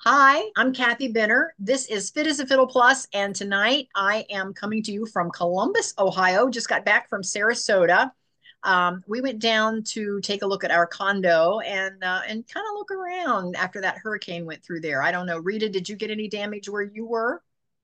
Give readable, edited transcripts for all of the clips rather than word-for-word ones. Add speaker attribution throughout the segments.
Speaker 1: Hi, I'm Kathy Benner. This is Fit as a Fiddle Plus, and tonight I am coming to you from Columbus, Ohio. Just got back from Sarasota. We went down to take a look at our condo and kind of look around after that hurricane went through there. I don't know, Rita, did you get any damage where you were?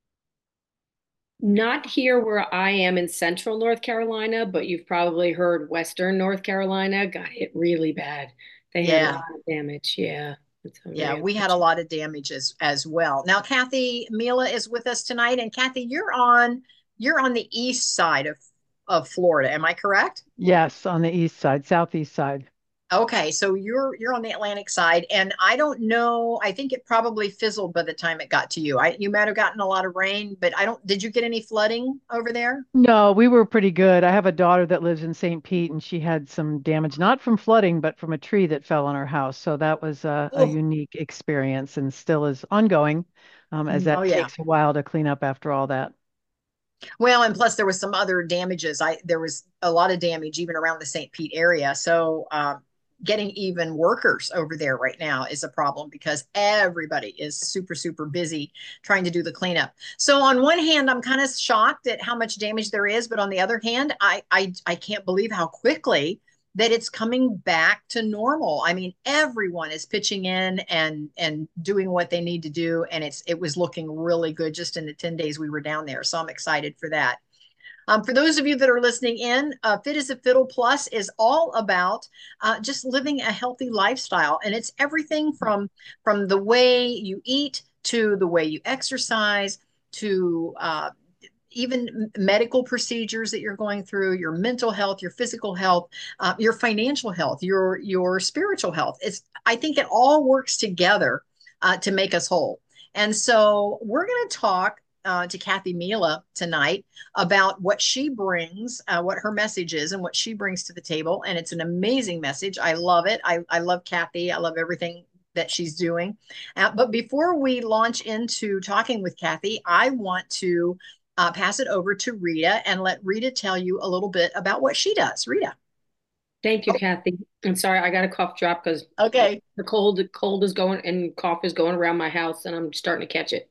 Speaker 2: Not here where I am in central North Carolina, but you've probably heard Western North Carolina got hit really bad. They had a
Speaker 1: Yeah,
Speaker 2: lot of damage. Yeah, it's
Speaker 1: yeah,
Speaker 2: very
Speaker 1: we had a
Speaker 2: unfortunate.
Speaker 1: lot of damage as well. Now, Kathy Mila is with us tonight, and Kathy, you're on the east side of Florida. Am I correct?
Speaker 3: Yes, on the east side, southeast side.
Speaker 1: Okay, so you're on the Atlantic side, and I don't know. I think it probably fizzled by the time it got to you. You might have gotten a lot of rain, but I don't. Did you get any flooding over there?
Speaker 3: No, we were pretty good. I have a daughter that lives in St. Pete, and she had some damage, not from flooding, but from a tree that fell on her house. So that was a
Speaker 1: Oh,
Speaker 3: unique experience and still is ongoing, as
Speaker 1: oh
Speaker 3: that
Speaker 1: yeah.
Speaker 3: takes a while to clean up after all that.
Speaker 1: Well, and plus there was some other damages. There was a lot of damage even around the St. Pete area. So getting even workers over there right now is a problem because everybody is super busy trying to do the cleanup. So on one hand, I'm kind of shocked at how much damage there is, but on the other hand, I can't believe how quickly that it's coming back to normal. I mean, everyone is pitching in and doing what they need to do, and it was looking really good just in the 10 days we were down there. So I'm excited for that. For those of you that are listening in, Fit as a Fiddle Plus is all about just living a healthy lifestyle, and it's everything from the way you eat to the way you exercise to even medical procedures that you're going through, your mental health, your physical health, your financial health, your spiritual health. It's I think it all works together to make us whole. And so we're going to talk to Kathy Mila tonight about what she brings, what her message is, and what she brings to the table. And it's an amazing message. I love it. I love Kathy. I love everything that she's doing. But before we launch into talking with Kathy, I want to pass it over to Rita and let Rita tell you a little bit about what she does. Rita.
Speaker 2: Thank you, Kathy. I'm sorry, I got a cough drop because
Speaker 1: Okay.
Speaker 2: the cold is going and cough is going around my house, and I'm starting to catch it.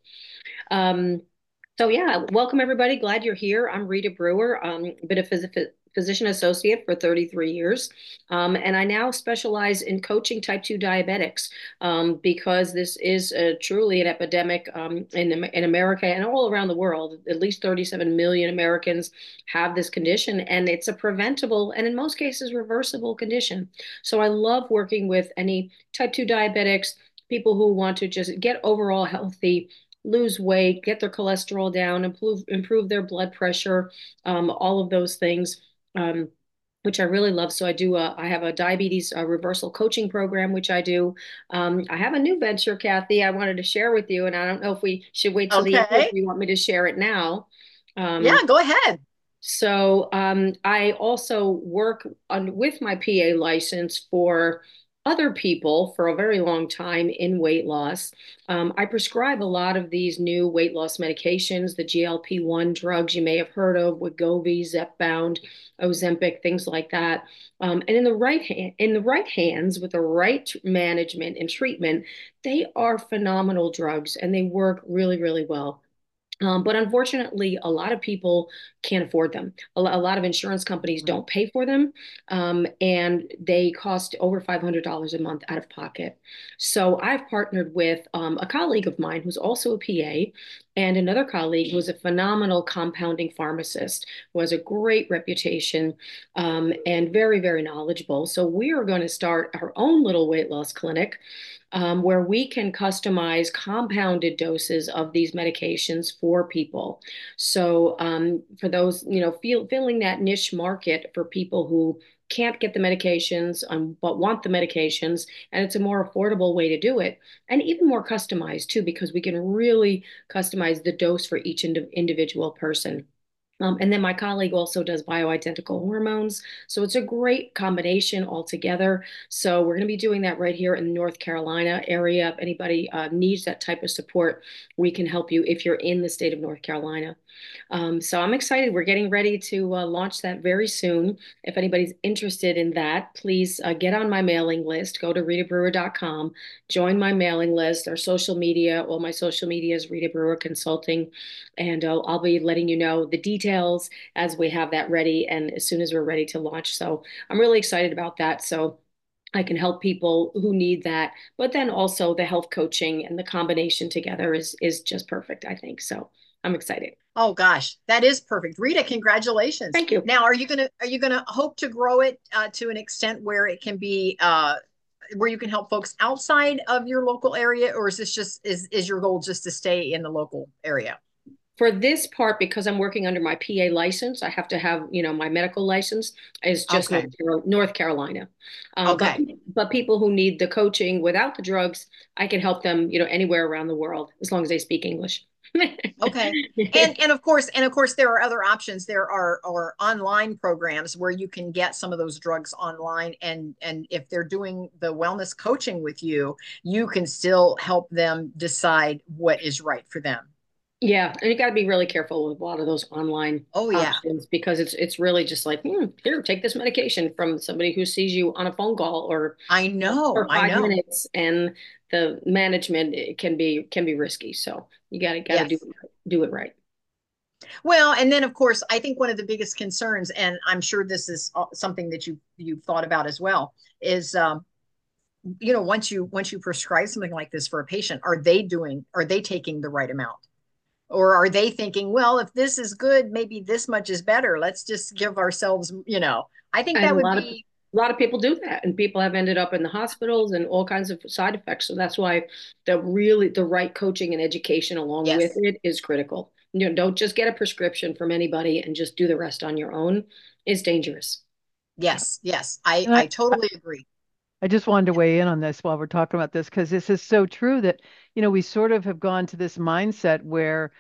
Speaker 2: Um, so yeah, welcome everybody. Glad you're here. I'm Rita Brewer. Been a physician associate for 33 years. And I now specialize in coaching type 2 diabetics because this is truly an epidemic in America and all around the world. At least 37 million Americans have this condition, and it's a preventable and in most cases reversible condition. So I love working with any type 2 diabetics, people who want to just get overall healthy, lose weight, get their cholesterol down, improve their blood pressure, all of those things, which I really love. So I have a diabetes reversal coaching program, which I do. I have a new venture, Kathy, I wanted to share with you, and I don't know if we should wait till the end or if
Speaker 1: Okay.
Speaker 2: you want me to share it now.
Speaker 1: Yeah,
Speaker 2: Um,
Speaker 1: go ahead.
Speaker 2: I also work with my PA license for other people for a very long time in weight loss. I prescribe a lot of these new weight loss medications, the GLP-1 drugs you may have heard of, Wegovy, Zepbound, Ozempic, things like that. And in the right hands, with the right management and treatment, they are phenomenal drugs and they work really well. But unfortunately, a lot of people can't afford them. A lot of insurance companies don't pay for them, and they cost over $500 a month out of pocket. So I've partnered with a colleague of mine who's also a PA, and another colleague who's a phenomenal compounding pharmacist who has a great reputation and very knowledgeable. So we are going to start our own little weight loss clinic where we can customize compounded doses of these medications for people. So for those, filling that niche market for people who can't get the medications but want the medications, and it's a more affordable way to do it, and even more customized too, because we can really customize the dose for each individual person. And then my colleague also does bioidentical hormones. So it's a great combination altogether. So we're going to be doing that right here in the North Carolina area. If anybody needs that type of support, we can help you if you're in the state of North Carolina. So I'm excited. We're getting ready to launch that very soon. If anybody's interested in that, please get on my mailing list. Go to ritabrewer.com, join my mailing list, our social media. All my social media is Rita Brewer Consulting. And I'll be letting you know the details as we have that ready and as soon as we're ready to launch. So I'm really excited about that. So I can help people who need that, but then also the health coaching and the combination together is just perfect, I think. So I'm excited.
Speaker 1: Oh gosh, that is perfect. Rita, congratulations.
Speaker 2: Thank you.
Speaker 1: Now, are you gonna hope to grow it to an extent where it can be where you can help folks outside of your local area, or is this just is your goal just to stay in the local area?
Speaker 2: For this part, because I'm working under my PA license, I have to have, my medical license is just
Speaker 1: Okay.
Speaker 2: North Carolina. But
Speaker 1: Okay.
Speaker 2: people who need the coaching without the drugs, I can help them, anywhere around the world as long as they speak English.
Speaker 1: Okay. And of course there are other options. There are online programs where you can get some of those drugs online, and if they're doing the wellness coaching with you, you can still help them decide what is right for them.
Speaker 2: Yeah, and you got to be really careful with a lot of those online
Speaker 1: Oh yeah.
Speaker 2: options because it's really just like, here, take this medication from somebody who sees you on a phone call or
Speaker 1: I know.
Speaker 2: for
Speaker 1: I
Speaker 2: five
Speaker 1: know.
Speaker 2: minutes, and the management can be risky. So you got to do
Speaker 1: Yes.
Speaker 2: do it right.
Speaker 1: Well, and then of course, I think one of the biggest concerns, and I'm sure this is something that you've thought about as well, is once you prescribe something like this for a patient, are they taking the right amount? Or are they thinking, well, if this is good, maybe this much is better. Let's just give ourselves. I think
Speaker 2: And
Speaker 1: that
Speaker 2: a
Speaker 1: would
Speaker 2: lot of
Speaker 1: be,
Speaker 2: people do that, and people have ended up in the hospitals and all kinds of side effects. So that's why the right coaching and education along with
Speaker 1: yes,
Speaker 2: it is critical. Don't just get a prescription from anybody and just do the rest on your own. It's dangerous.
Speaker 1: yes, yes. I,
Speaker 3: And
Speaker 1: I totally agree.
Speaker 3: I just wanted to weigh in on this while we're talking about this because this is so true that, we sort of have gone to this mindset where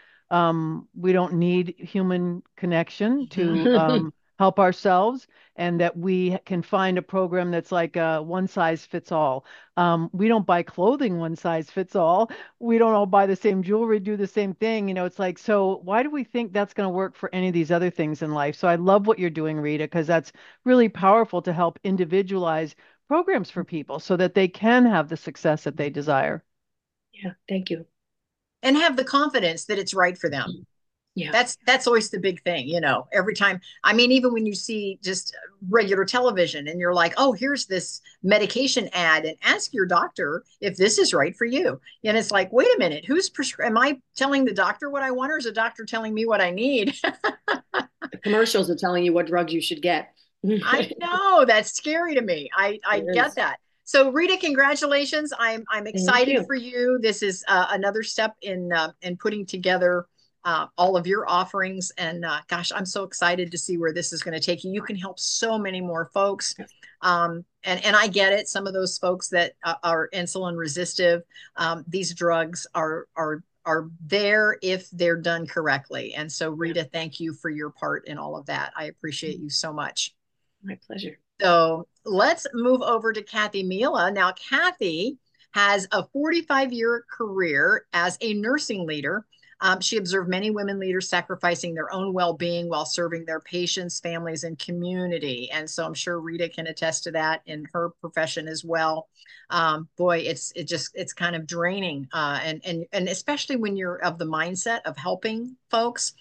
Speaker 3: we don't need human connection to help ourselves, and that we can find a program that's like one size fits all. We don't buy clothing one size fits all. We don't all buy the same jewelry, do the same thing. It's like, so why do we think that's going to work for any of these other things in life? So I love what you're doing, Rita, because that's really powerful to help individualize programs for people so that they can have the success that they desire.
Speaker 2: Yeah, thank you.
Speaker 1: And have the confidence that it's right for them.
Speaker 2: Yeah.
Speaker 1: That's always the big thing. Every time, I mean, even when you see just regular television and you're like, oh, here's this medication ad, and ask your doctor if this is right for you. And it's like, wait a minute, am I telling the doctor what I want, or is the doctor telling me what I need?
Speaker 2: The commercials are telling you what drugs you should get.
Speaker 1: I
Speaker 2: It
Speaker 1: know that's scary to me. I get
Speaker 2: is.
Speaker 1: that. So Rita, congratulations. I'm
Speaker 2: Thank
Speaker 1: excited
Speaker 2: you.
Speaker 1: for you. This is another step in putting together all of your offerings. And gosh, I'm so excited to see where this is going to take you. You can help so many more folks. And I get it. Some of those folks that are insulin resistive, these drugs are there if they're done correctly. And so
Speaker 2: Yeah,
Speaker 1: Rita, thank you for your part in all of that. I appreciate
Speaker 2: mm,
Speaker 1: you so much.
Speaker 2: my pleasure.
Speaker 1: So let's move over to Kathy Mila. Now, Kathy has a 45-year career as a nursing leader. She observed many women leaders sacrificing their own well-being while serving their patients, families, and community. And so I'm sure Rita can attest to that in her profession as well. Boy, it's kind of draining, and especially when you're of the mindset of helping folks.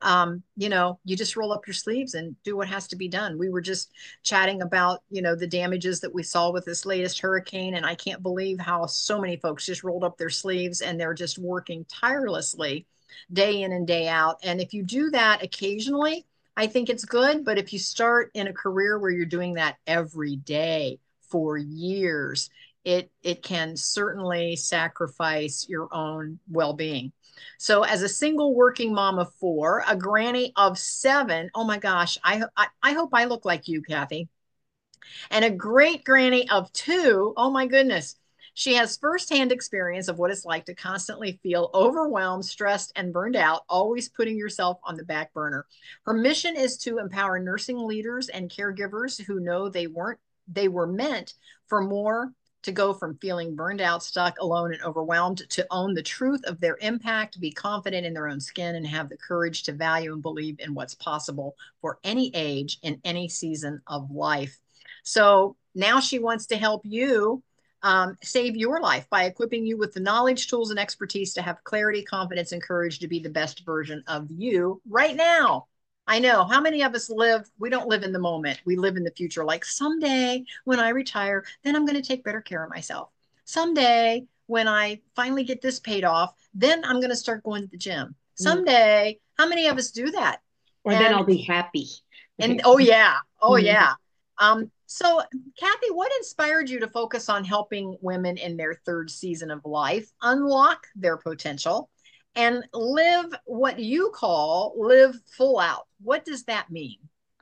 Speaker 1: You just roll up your sleeves and do what has to be done. We were just chatting about, the damages that we saw with this latest hurricane. And I can't believe how so many folks just rolled up their sleeves and they're just working tirelessly day in and day out. And if you do that occasionally, I think it's good. But if you start in a career where you're doing that every day for years, it can certainly sacrifice your own well-being. So, as a single working mom of four, a granny of seven, oh my gosh, I hope I look like you, Kathy, and a great granny of two, oh my goodness. She has firsthand experience of what it's like to constantly feel overwhelmed, stressed, and burned out, always putting yourself on the back burner. Her mission is to empower nursing leaders and caregivers who know they were meant for more, to go from feeling burned out, stuck, alone, and overwhelmed to own the truth of their impact, be confident in their own skin, and have the courage to value and believe in what's possible for any age in any season of life. So now she wants to help you save your life by equipping you with the knowledge, tools, and expertise to have clarity, confidence, and courage to be the best version of you right now. I know how many of us we don't live in the moment. We live in the future. Like someday when I retire, then I'm going to take better care of myself. Someday when I finally get this paid off, then I'm going to start going to the gym. Someday, how many of us do that?
Speaker 2: Or then I'll be happy.
Speaker 1: And oh yeah, oh yeah. So Kathy, what inspired you to focus on helping women in their third season of life unlock their potential and live what you call live full out? What does that mean?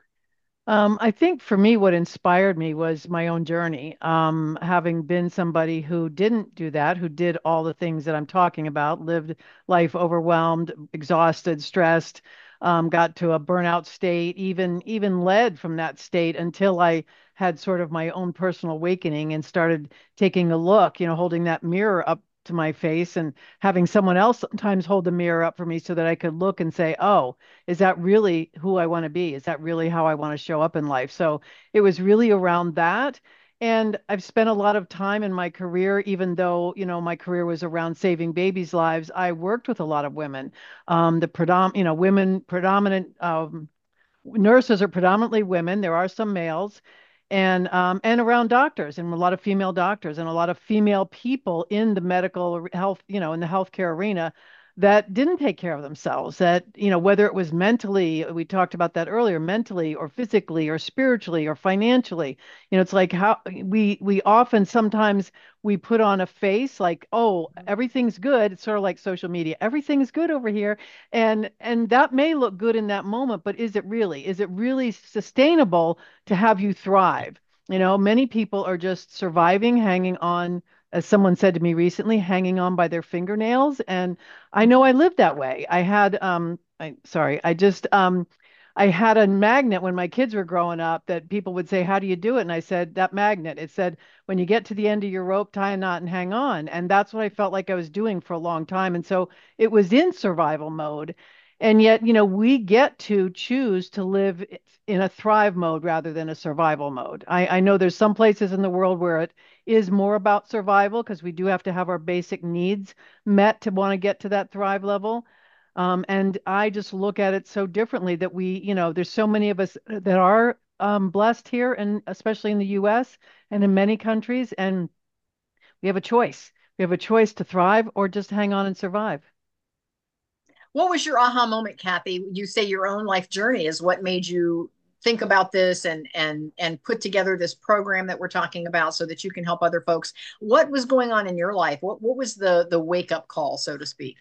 Speaker 3: I think for me, what inspired me was my own journey. Having been somebody who didn't do that, who did all the things that I'm talking about, lived life overwhelmed, exhausted, stressed, got to a burnout state, even led from that state until I had sort of my own personal awakening and started taking a look, holding that mirror up to my face and having someone else sometimes hold the mirror up for me so that I could look and say, oh, is that really who I want to be? Is that really how I want to show up in life? So it was really around that. And I've spent a lot of time in my career, even though, my career was around saving babies' lives. I worked with a lot of women. Women, predominant nurses are predominantly women. There are some males, and around doctors and a lot of female doctors and a lot of female people in the medical health, in the healthcare arena that didn't take care of themselves. That whether it was mentally, we talked about that earlier, mentally or physically or spiritually or financially. It's like how we often sometimes we put on a face like, oh, everything's good. It's sort of like social media. Everything's good over here. And that may look good in that moment, but is it really? Is it really sustainable to have you thrive? Many people are just surviving, hanging on, as someone said to me recently, hanging on by their fingernails. And I know I lived that way. I had a magnet when my kids were growing up that people would say, how do you do it? And I said, that magnet, it said, when you get to the end of your rope, tie a knot and hang on. And that's what I felt like I was doing for a long time. And so it was in survival mode. And yet, we get to choose to live in a thrive mode rather than a survival mode. I know there's some places in the world where it is more about survival because we do have to have our basic needs met to want to get to that thrive level. And I just look at it so differently that there's so many of us that are blessed here, and especially in the US and in many countries, and we have a choice. We have a choice to thrive or just hang on and survive.
Speaker 1: What was your aha moment, Kathy? You say your own life journey is what made you think about this and put together this program that we're talking about so that you can help other folks. What was going on in your life? What was the wake up call, so to speak?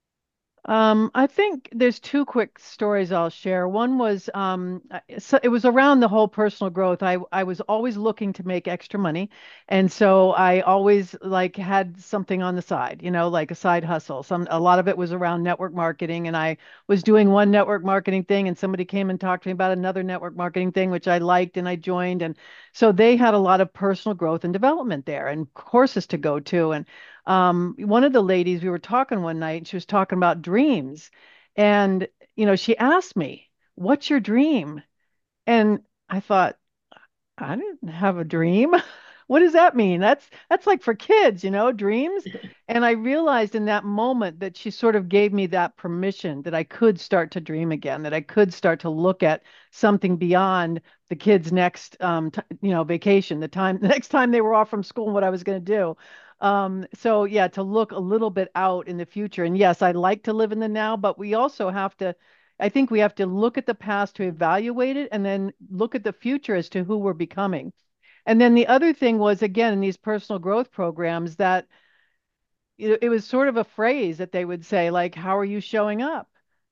Speaker 3: I think there's two quick stories I'll share. One was so it was around the whole personal growth. I was always looking to make extra money, and so I always like had something on the side, like a side hustle. A lot of it was around network marketing, and I was doing one network marketing thing, and somebody came and talked to me about another network marketing thing, which I liked, and I joined, and so they had a lot of personal growth and development there, and courses to go to, and one of the ladies, we were talking one night and she was talking about dreams. And, she asked me, what's your dream? And I thought, I didn't have a dream. What does that mean? That's like for kids, dreams. And I realized in that moment that she sort of gave me that permission that I could start to dream again, that I could start to look at something beyond the kids' next vacation, the next time they were off from school and what I was going to do. So yeah, to look a little bit out in the future. And yes, I like to live in the now, but we also have to, I think we have to look at the past to evaluate it and then look at the future as to who we're becoming. And then the other thing was, again, in these personal growth programs, that it was sort of a phrase that they would say, like, how are you showing up?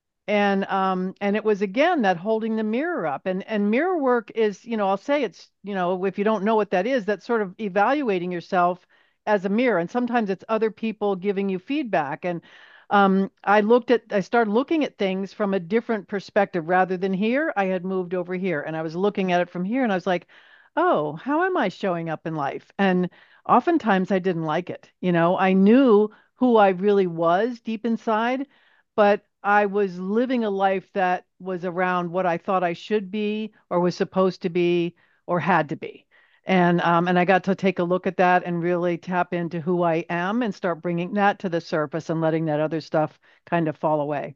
Speaker 3: And it was again that holding the mirror up. And mirror work is, I'll say it's, if you don't know what that is, that's sort of evaluating yourself as a mirror, and sometimes it's other people giving you feedback. And I started looking at things from a different perspective. Rather than here, I had moved over here and I was looking at it from here and I was like, oh, how am I showing up in life? And oftentimes I didn't like it. I knew who I really was deep inside, but I was living a life that was around what I thought I should be or was supposed to be or had to be. And I got to take a look at that and really tap into who I am and start bringing that to the surface and letting that other stuff kind of fall away.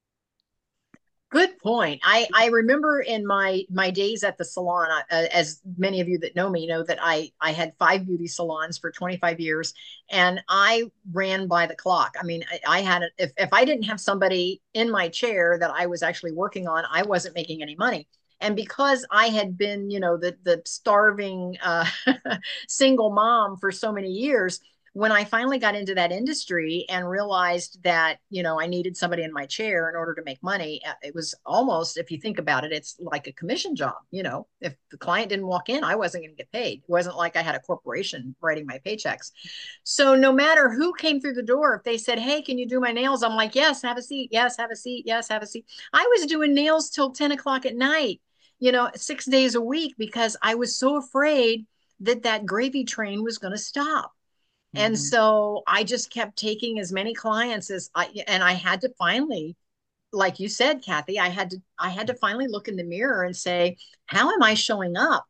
Speaker 1: Good point. I remember in my days at the salon, as many of you that know me know that I had 5 beauty salons for 25 years, and I ran by the clock. I mean, I had if I didn't have somebody in my chair that I was actually working on, I wasn't making any money. And because I had been, the starving single mom for so many years, when I finally got into that industry and realized that, I needed somebody in my chair in order to make money, it was almost, if you think about it, it's like a commission job. If the client didn't walk in, I wasn't going to get paid. It wasn't like I had a corporation writing my paychecks. So no matter who came through the door, if they said, hey, can you do my nails? I'm like, yes, have a seat. Yes, have a seat. Yes, have a seat. I was doing nails till 10 o'clock at night, 6 days a week, because I was so afraid that gravy train was going to stop. And
Speaker 3: Mhm.
Speaker 1: so I just kept taking as many clients and I had to finally, like you said, Kathy, I had to finally look in the mirror and say, how am I showing up?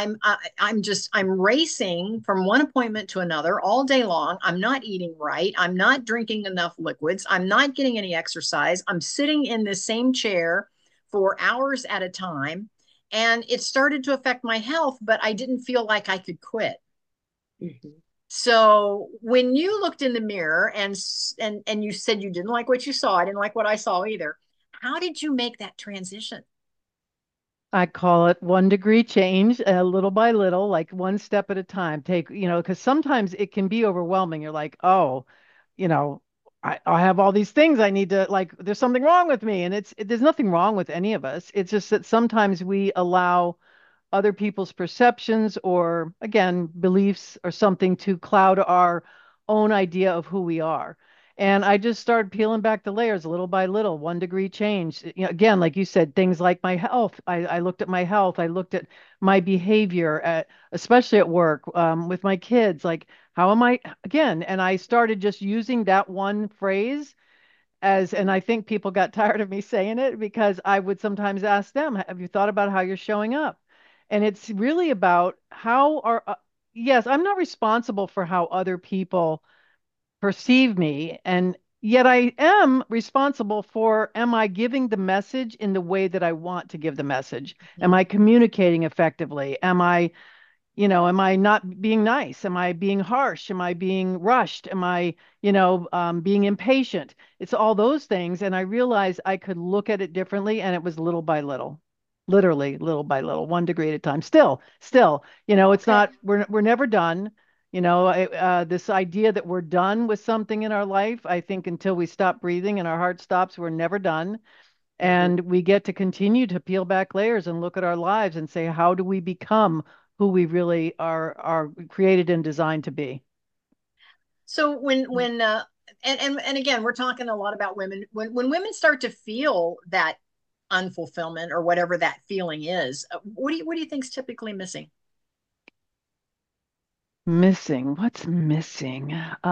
Speaker 1: I'm racing from one appointment to another all day long. I'm not eating right. I'm not drinking enough liquids. I'm not getting any exercise. I'm sitting in this same chair for hours at a time. And it started to affect my health, but I didn't feel like I could quit.
Speaker 2: Mhm.
Speaker 1: So when you looked in the mirror and you said you didn't like what you saw, I didn't like what I saw either. How did you make that transition?
Speaker 3: I call it 1 degree change, little by little, like one step at a time. Because sometimes it can be overwhelming. You're like, oh, you know, I have all these things I need to like, there's something wrong with me. And there's nothing wrong with any of us. It's just that sometimes we allow other people's perceptions or, again, beliefs or something to cloud our own idea of who we are. And I just started peeling back the layers little by little, 1 degree change. Again, like you said, things like my health. I looked at my health. I looked at my behavior, especially at work, with my kids. Like, how am I, again? And I started just using that one phrase and I think people got tired of me saying it because I would sometimes ask them, have you thought about how you're showing up? And it's really about yes, I'm not responsible for how other people perceive me. And yet I am responsible for, am I giving the message in the way that I want to give the message? Am I communicating effectively? Am I not being nice? Am I being harsh? Am I being rushed? Am I, being impatient? It's all those things. And I realized I could look at it differently, and it was little by little, literally little by little, 1 degree at a time. Still, it's
Speaker 1: Okay.
Speaker 3: not, we're never done. This idea that we're done with something in our life, I think until we stop breathing and our heart stops, we're never done.
Speaker 1: Mhm.
Speaker 3: And we get to continue to peel back layers and look at our lives and say, how do we become who we really are created and designed to be?
Speaker 1: So when and again, we're talking a lot about women. When women start to feel that unfulfillment or whatever that feeling is, what do you think's typically missing?
Speaker 3: Missing. What's missing?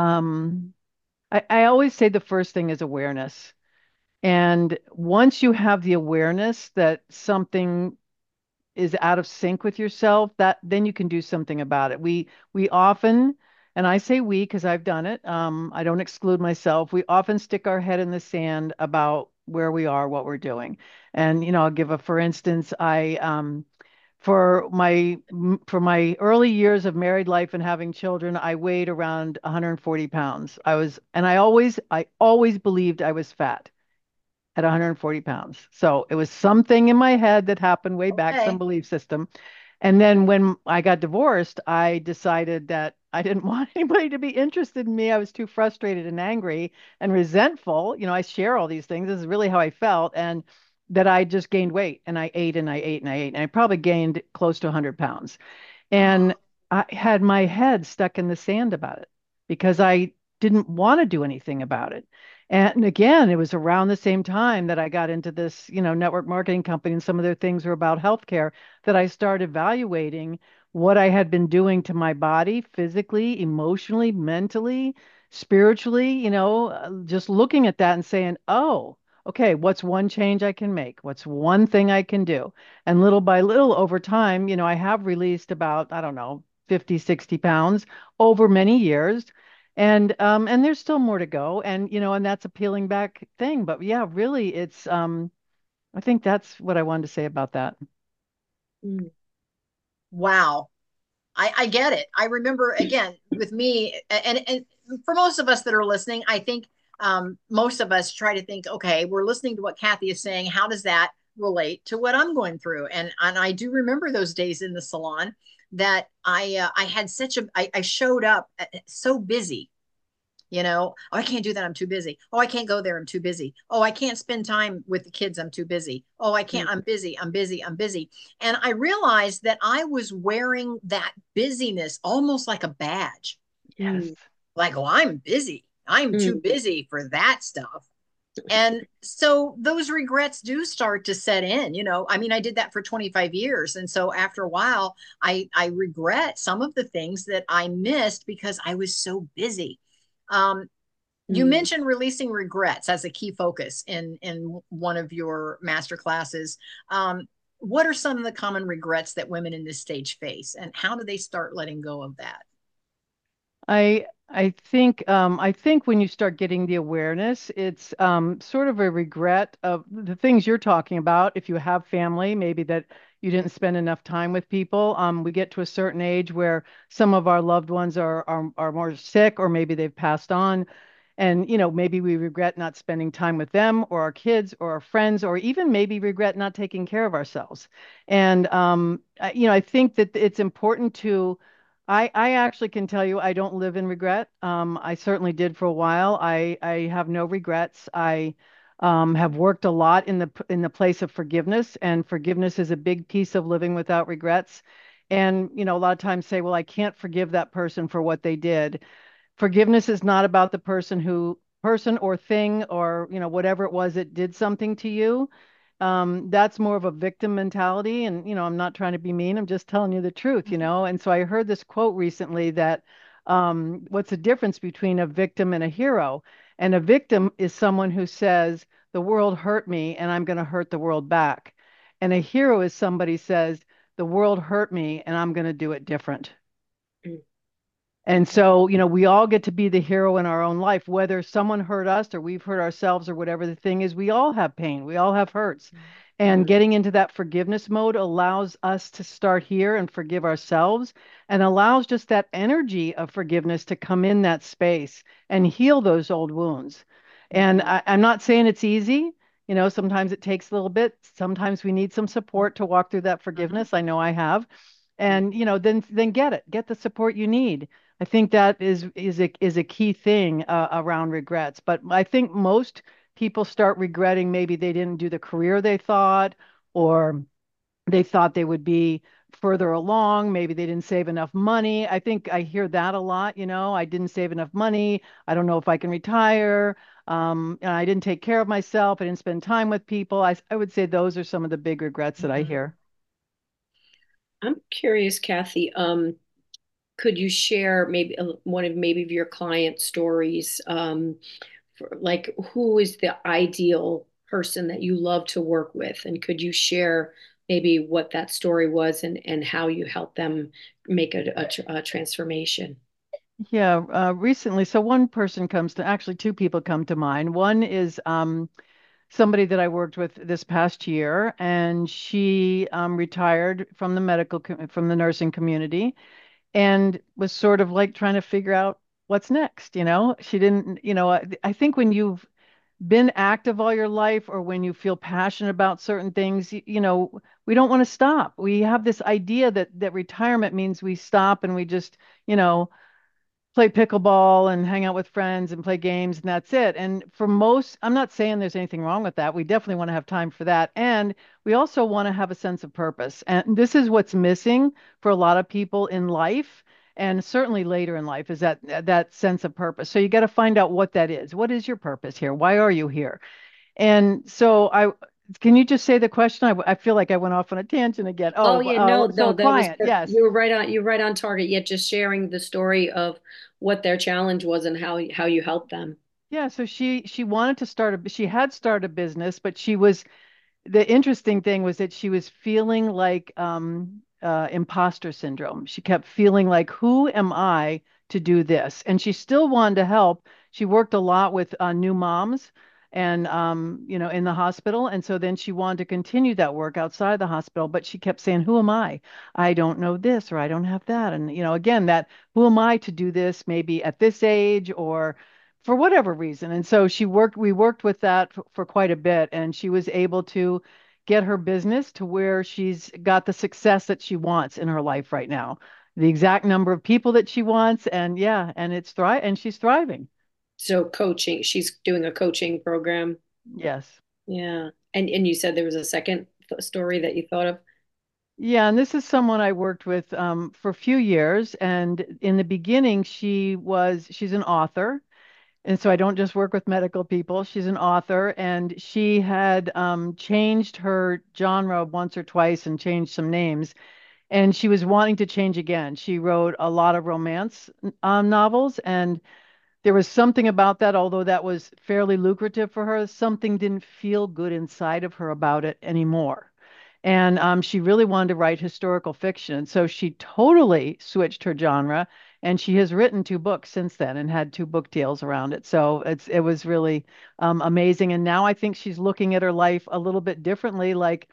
Speaker 3: I always say the first thing is awareness. And once you have the awareness that something is out of sync with yourself, that then you can do something about it. We often, and I say we because I've done it, I don't exclude myself. We often stick our head in the sand about where we are, what we're doing. And I'll give a for instance, I for my early years of married life and having children, I weighed around 140 pounds. I always believed I was fat at 140 pounds. So it was something in my head that happened way back, some
Speaker 1: Okay.
Speaker 3: belief system. And then when I got divorced, I decided that I didn't want anybody to be interested in me. I was too frustrated and angry and resentful. I share all these things. This is really how I felt. And that I just gained weight and I ate and I ate and I ate. And I probably gained close to 100 pounds. And I had my head stuck in the sand about it because I didn't want to do anything about it. And again, it was around the same time that I got into this, network marketing company, and some of their things were about healthcare, that I started evaluating what I had been doing to my body physically, emotionally, mentally, spiritually, just looking at that and saying, oh, okay, what's one change I can make? What's one thing I can do? And little by little over time, I have released about, I don't know, 50, 60 pounds over many years. And there's still more to go. And that's a peeling back thing. But yeah, really it's I think that's what I wanted to say about that.
Speaker 2: Mm.
Speaker 1: Wow. I get it. I remember again with me, and for most of us that are listening, I think most of us try to think, okay, we're listening to what Kathy is saying. How does that relate to what I'm going through? And I do remember those days in the salon that I had such a I showed up so busy. Oh, I can't do that. I'm too busy. Oh, I can't go there. I'm too busy. Oh, I can't spend time with the kids. I'm too busy. Oh, I can't. I'm busy. I'm busy. I'm busy. And I realized that I was wearing that busyness almost like a badge.
Speaker 3: Yes.
Speaker 2: Mm.
Speaker 1: Like, oh, I'm busy. I'm too
Speaker 2: Mm.
Speaker 1: busy for that stuff. And so those regrets do start to set in. I mean, I did that for 25 years. And so after a while, I regret some of the things that I missed because I was so busy. Um, you
Speaker 2: Mm.
Speaker 1: mentioned releasing regrets as a key focus in one of your master classes. What are some of the common regrets that women in this stage face, and how do they start letting go of that?
Speaker 3: I think when you start getting the awareness, it's sort of a regret of the things you're talking about. If you have family, maybe that you didn't spend enough time with people. We get to a certain age where some of our loved ones are more sick, or maybe they've passed on, and maybe we regret not spending time with them, or our kids, or our friends, or even maybe regret not taking care of ourselves. And I think that it's important to. I actually can tell you I don't live in regret. I certainly did for a while. I have no regrets. I have worked a lot in the place of forgiveness, and forgiveness is a big piece of living without regrets. And a lot of times say, well, I can't forgive that person for what they did. Forgiveness is not about the person or thing, or whatever it was that did something to you. That's more of a victim mentality. And I'm not trying to be mean, I'm just telling you the truth. And so I heard this quote recently that what's the difference between a victim and a hero? And a victim is someone who says, the world hurt me and I'm going to hurt the world back. And a hero is somebody says, the world hurt me and I'm going to do it different.
Speaker 2: Mm.
Speaker 3: And so, we all get to be the hero in our own life, whether someone hurt us or we've hurt ourselves or whatever the thing is. We all have pain, we all have hurts. And
Speaker 2: Mm.
Speaker 3: getting into that forgiveness mode allows us to start here and forgive ourselves, and allows just that energy of forgiveness to come in that space and heal those old wounds. And
Speaker 1: Mm-hmm.
Speaker 3: I'm not saying it's easy. Sometimes it takes a little bit. Sometimes we need some support to walk through that
Speaker 1: Mm-hmm.
Speaker 3: forgiveness. I know I have. And then get the support you need. I think that is a key thing around regrets. But I think most people start regretting maybe they didn't do the career they thought, or they thought they would be further along. Maybe they didn't save enough money. I think I hear that a lot. I didn't save enough money. I don't know if I can retire. And I didn't take care of myself. I didn't spend time with people. I would say those are some of the big regrets that I
Speaker 1: Mm-hmm.
Speaker 3: hear.
Speaker 2: I'm curious, Kathy. Could you share maybe one of maybe of your client stories? Like, who is the ideal person that you love to work with, and could you share maybe what that story was, and how you helped them make a transformation?
Speaker 3: Yeah, recently, so one person comes to, actually two people come to mind. One is somebody that I worked with this past year, and she retired from from the nursing community, and was sort of like trying to figure out what's next. She didn't, I think when you've been active all your life, or when you feel passionate about certain things, we don't want to stop. We have this idea that retirement means we stop and we just, you know, play pickleball and hang out with friends and play games and that's it. And for most, I'm not saying there's anything wrong with that. We definitely want to have time for that. And we also want to have a sense of purpose. And this is what's missing for a lot of people in life and certainly later in life is that sense of purpose. So you got to find out what that is. What is your purpose here? Why are you here? And so I can you just say the question? I feel like I went off on a tangent again.
Speaker 2: Oh
Speaker 3: Oh,
Speaker 2: yeah, no,
Speaker 3: so
Speaker 2: no,
Speaker 3: a
Speaker 2: that was
Speaker 3: client,
Speaker 2: perfect.
Speaker 3: yes.
Speaker 2: You're right on target. Yet just sharing the story of what their challenge was and how you helped them.
Speaker 3: Yeah, so she wanted to start a she had started a business, but she was the interesting thing was that she was feeling like imposter syndrome. She kept feeling like, who am I to do this? And she still wanted to help. She worked a lot with new moms and in the hospital. And so then she wanted to continue that work outside the hospital, but she kept saying, who am I? I don't know this or I don't have that. And again, that who am I to do this maybe at this age or for whatever reason. And so we worked with that for quite a bit, and she was able to get her business to where she's got the success that she wants in her life right now, the exact number of people that she wants. And yeah, and and she's thriving.
Speaker 2: So coaching, she's doing a coaching program.
Speaker 3: Yes.
Speaker 2: Yeah. And you said there was a second story that you thought of.
Speaker 3: Yeah, and this is someone I worked with for a few years. And in the beginning, she's an author. And so I don't just work with medical people. She's an author, and she had changed her genre once or twice and changed some names. And she was wanting to change again. She wrote a lot of romance novels, and there was something about that, although that was fairly lucrative for her, something didn't feel good inside of her about it anymore. And she really wanted to write historical fiction. So she totally switched her genre, and she has written two books since then and had two book deals around it. So it was really amazing. And now I think she's looking at her life a little bit differently, like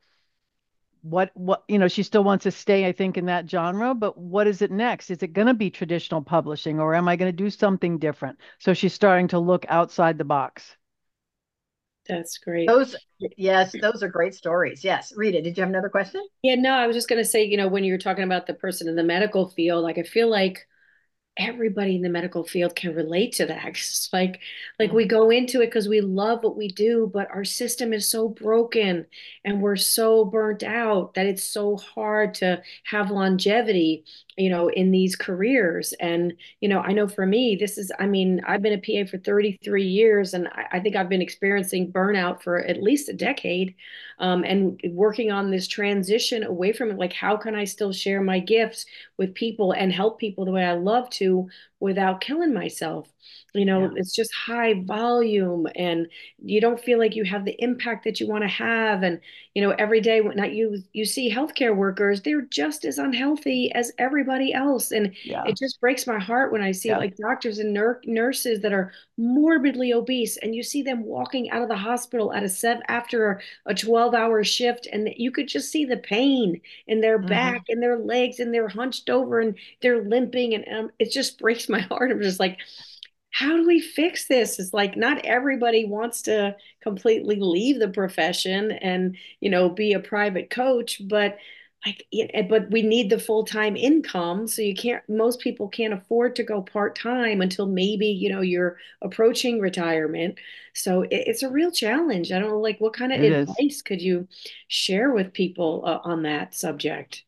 Speaker 3: what she still wants to stay, I think, in that genre, but what is it next? Is it going to be traditional publishing, or am I going to do something different? So she's starting to look outside the box.
Speaker 2: That's great.
Speaker 1: Those, yes, those are great stories. Yes. Rita, did you have another question?
Speaker 2: Yeah, no, I was just gonna say, when you were talking about the person in the medical field, like I feel like everybody in the medical field can relate to that. It's like
Speaker 3: Mm.
Speaker 2: we go into it because we love what we do, but our system is so broken and we're so burnt out that it's so hard to have longevity, in these careers. And I know for me, I mean, I've been a PA for 33 years, and I think I've been experiencing burnout for at least a decade, and working on this transition away from it. Like, how can I still share my gifts with people and help people the way I love to without killing myself?
Speaker 3: Yeah.
Speaker 2: It's just high volume, and you don't feel like you have the impact that you want to have. And every day when you see healthcare workers, they're just as unhealthy as everybody else. And
Speaker 3: Yeah.
Speaker 2: it just breaks my heart when I see
Speaker 3: Yeah.
Speaker 2: like doctors and nurses that are morbidly obese, and you see them walking out of the hospital at after a 12-hour shift, and you could just see the pain in their back
Speaker 3: Hmm.
Speaker 2: and their legs, and they're hunched over and they're limping, and it just breaks my heart. I'm just like, how do we fix this? It's like not everybody wants to completely leave the profession and, be a private coach, but but we need the full-time income. So most people can't afford to go part-time until maybe, you're approaching retirement. So it's a real challenge. I don't know, like, what kind of
Speaker 3: It is.
Speaker 2: advice could you share with people on that subject?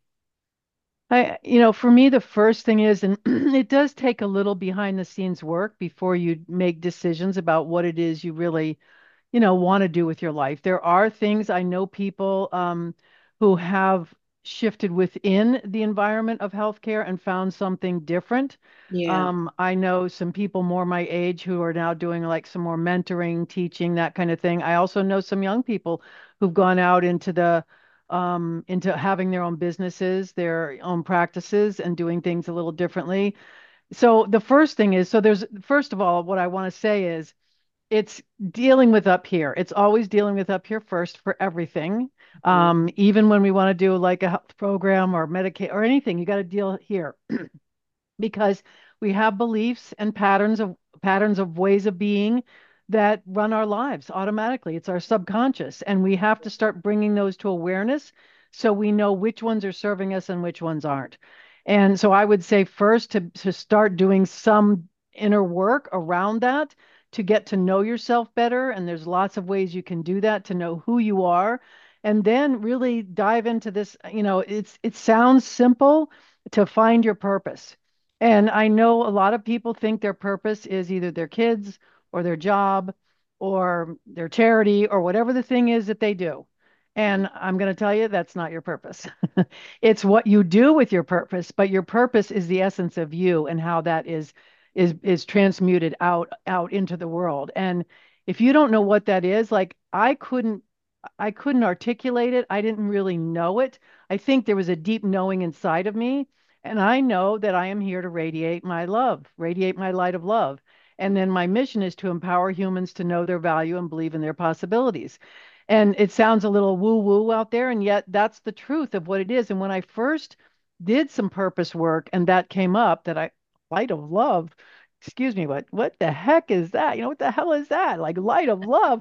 Speaker 3: For me, the first thing is, and it does take a little behind the scenes work before you make decisions about what it is you really want to do with your life. There are things I know people who have shifted within the environment of healthcare and found something different.
Speaker 2: Yeah.
Speaker 3: I know some people more my age who are now doing like some more mentoring, teaching, that kind of thing. I also know some young people who've gone out into having their own businesses, their own practices, and doing things a little differently. So the first thing is, so there's first of all, what I want to say is it's dealing with up here. It's always dealing with up here first for everything. Even when we want to do like a health program or Medicaid or anything, you got to deal here because we have beliefs and patterns of ways of being that run our lives automatically. It's our subconscious, and we have to start bringing those to awareness so we know which ones are serving us and which ones aren't. And so I would say first to start doing some inner work around that to get to know yourself better. And there's lots of ways you can do that to know who you are. And then really dive into this, it sounds simple to find your purpose. And I know a lot of people think their purpose is either their kids or their job or their charity or whatever the thing is that they do. And I'm going to tell you that's not your purpose. It's what you do with your purpose, but your purpose is the essence of you and how that is transmuted out into the world. And if you don't know what that is, like I couldn't articulate it. I didn't really know it. I think there was a deep knowing inside of me, and I know that I am here to radiate my love, radiate my light of love. And then my mission is to empower humans to know their value and believe in their possibilities. And it sounds a little woo woo out there, and yet that's the truth of what it is. And when I first did some purpose work and that came up, that light of love, excuse me, what the heck is that? What the hell is that? Like light of love.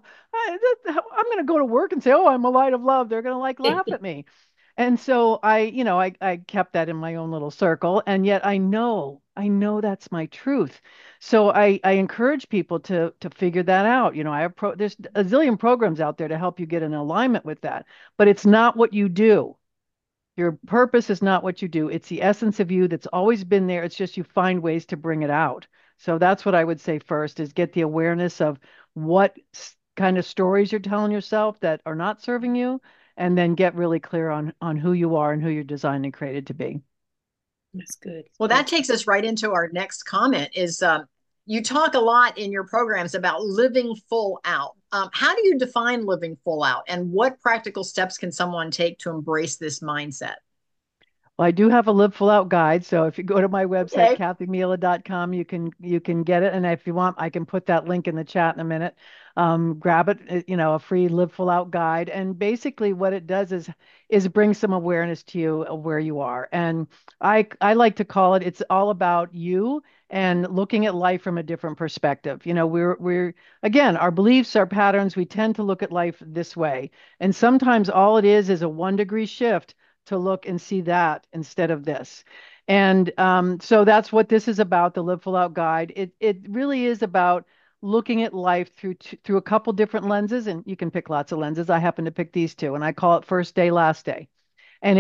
Speaker 3: I'm going to go to work and say, oh, I'm a light of love. They're going to like laugh at me. And so I kept that in my own little circle. And yet I know that's my truth. So I encourage people to figure that out. There's a zillion programs out there to help you get in alignment with that, but it's not what you do. Your purpose is not what you do. It's the essence of you that's always been there. It's just you find ways to bring it out. So that's what I would say first is get the awareness of what kind of stories you're telling yourself that are not serving you, and then get really clear on who you are and who you're designed and created to be.
Speaker 2: That's good.
Speaker 1: Well, that takes us right into our next comment is you talk a lot in your programs about living full out. How do you define living full out, and what practical steps can someone take to embrace this mindset?
Speaker 3: Well, I do have a Live Full Out guide. So if you go to my website,
Speaker 1: Okay.
Speaker 3: kathymila.com, you can get it. And if you want, I can put that link in the chat in a minute. Grab it, a free Live Full Out guide. And basically what it does is bring some awareness to you of where you are. And I like to call it's all about you and looking at life from a different perspective. We're again, our beliefs, our patterns, we tend to look at life this way. And sometimes all it is a 1 degree shift to look and see that instead of this. And so that's what this is about, the Live Full Out Guide. It really is about looking at life through a couple different lenses, and you can pick lots of lenses. I happen to pick these two, and I call it first day, last day. And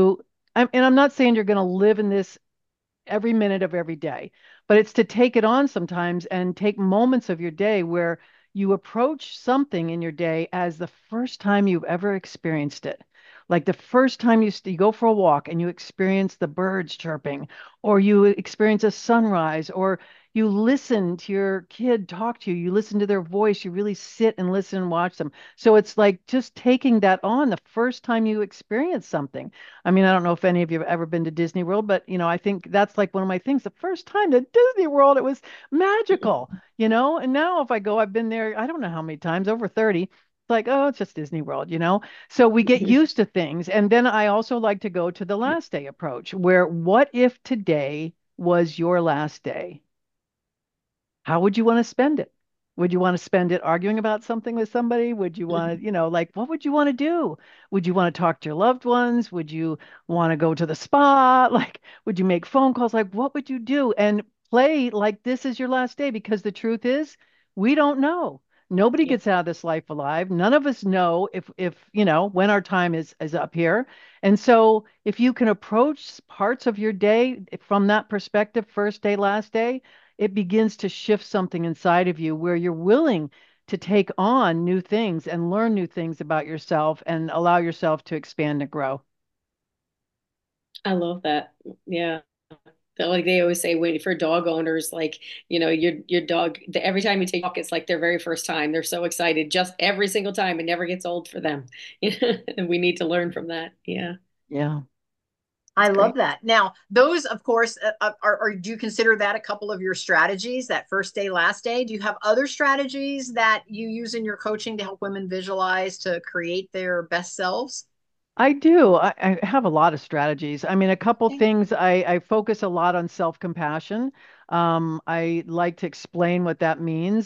Speaker 3: I'm not saying you're going to live in this every minute of every day, but it's to take it on sometimes and take moments of your day where you approach something in your day as the first time you've ever experienced it. Like the first time you go for a walk and you experience the birds chirping, or you experience a sunrise, or you listen to your kid talk to you, you listen to their voice, you really sit and listen and watch them. So it's like just taking that on the first time you experience something. I mean, I don't know if any of you have ever been to Disney World, but I think that's like one of my things. The first time to Disney World, it was magical. And now if I go, I've been there, I don't know how many times, over 30. It's like, oh, it's just Disney World. So we get used to things. And then I also like to go to the last day approach, where what if today was your last day? How would you want to spend it? Would you want to spend it arguing about something with somebody? Would you want to, like, what would you want to do? Would you want to talk to your loved ones? Would you want to go to the spa? Like, would you make phone calls? Like, what would you do? And play like this is your last day, because the truth is, we don't know. Nobody
Speaker 2: Yeah.
Speaker 3: gets out of this life alive. None of us know if when our time is up here. And so if you can approach parts of your day from that perspective, first day, last day, it begins to shift something inside of you where you're willing to take on new things and learn new things about yourself and allow yourself to expand and grow.
Speaker 2: I love that. Yeah. Like they always say, when for dog owners, like, your dog, every time you take a walk, it's like their very first time. They're so excited just every single time. It never gets old for them. And we need to learn from that. Yeah,
Speaker 3: Yeah.
Speaker 1: I
Speaker 2: that's
Speaker 1: love
Speaker 2: great.
Speaker 1: that. Now, those, of course, do you consider that a couple of your strategies, that first day, last day? Do you have other strategies that you use in your coaching to help women visualize to create their best selves?
Speaker 3: I do. I have a lot of strategies. I mean, a couple
Speaker 1: Okay.
Speaker 3: things. I focus a lot on self-compassion. I like to explain what that means.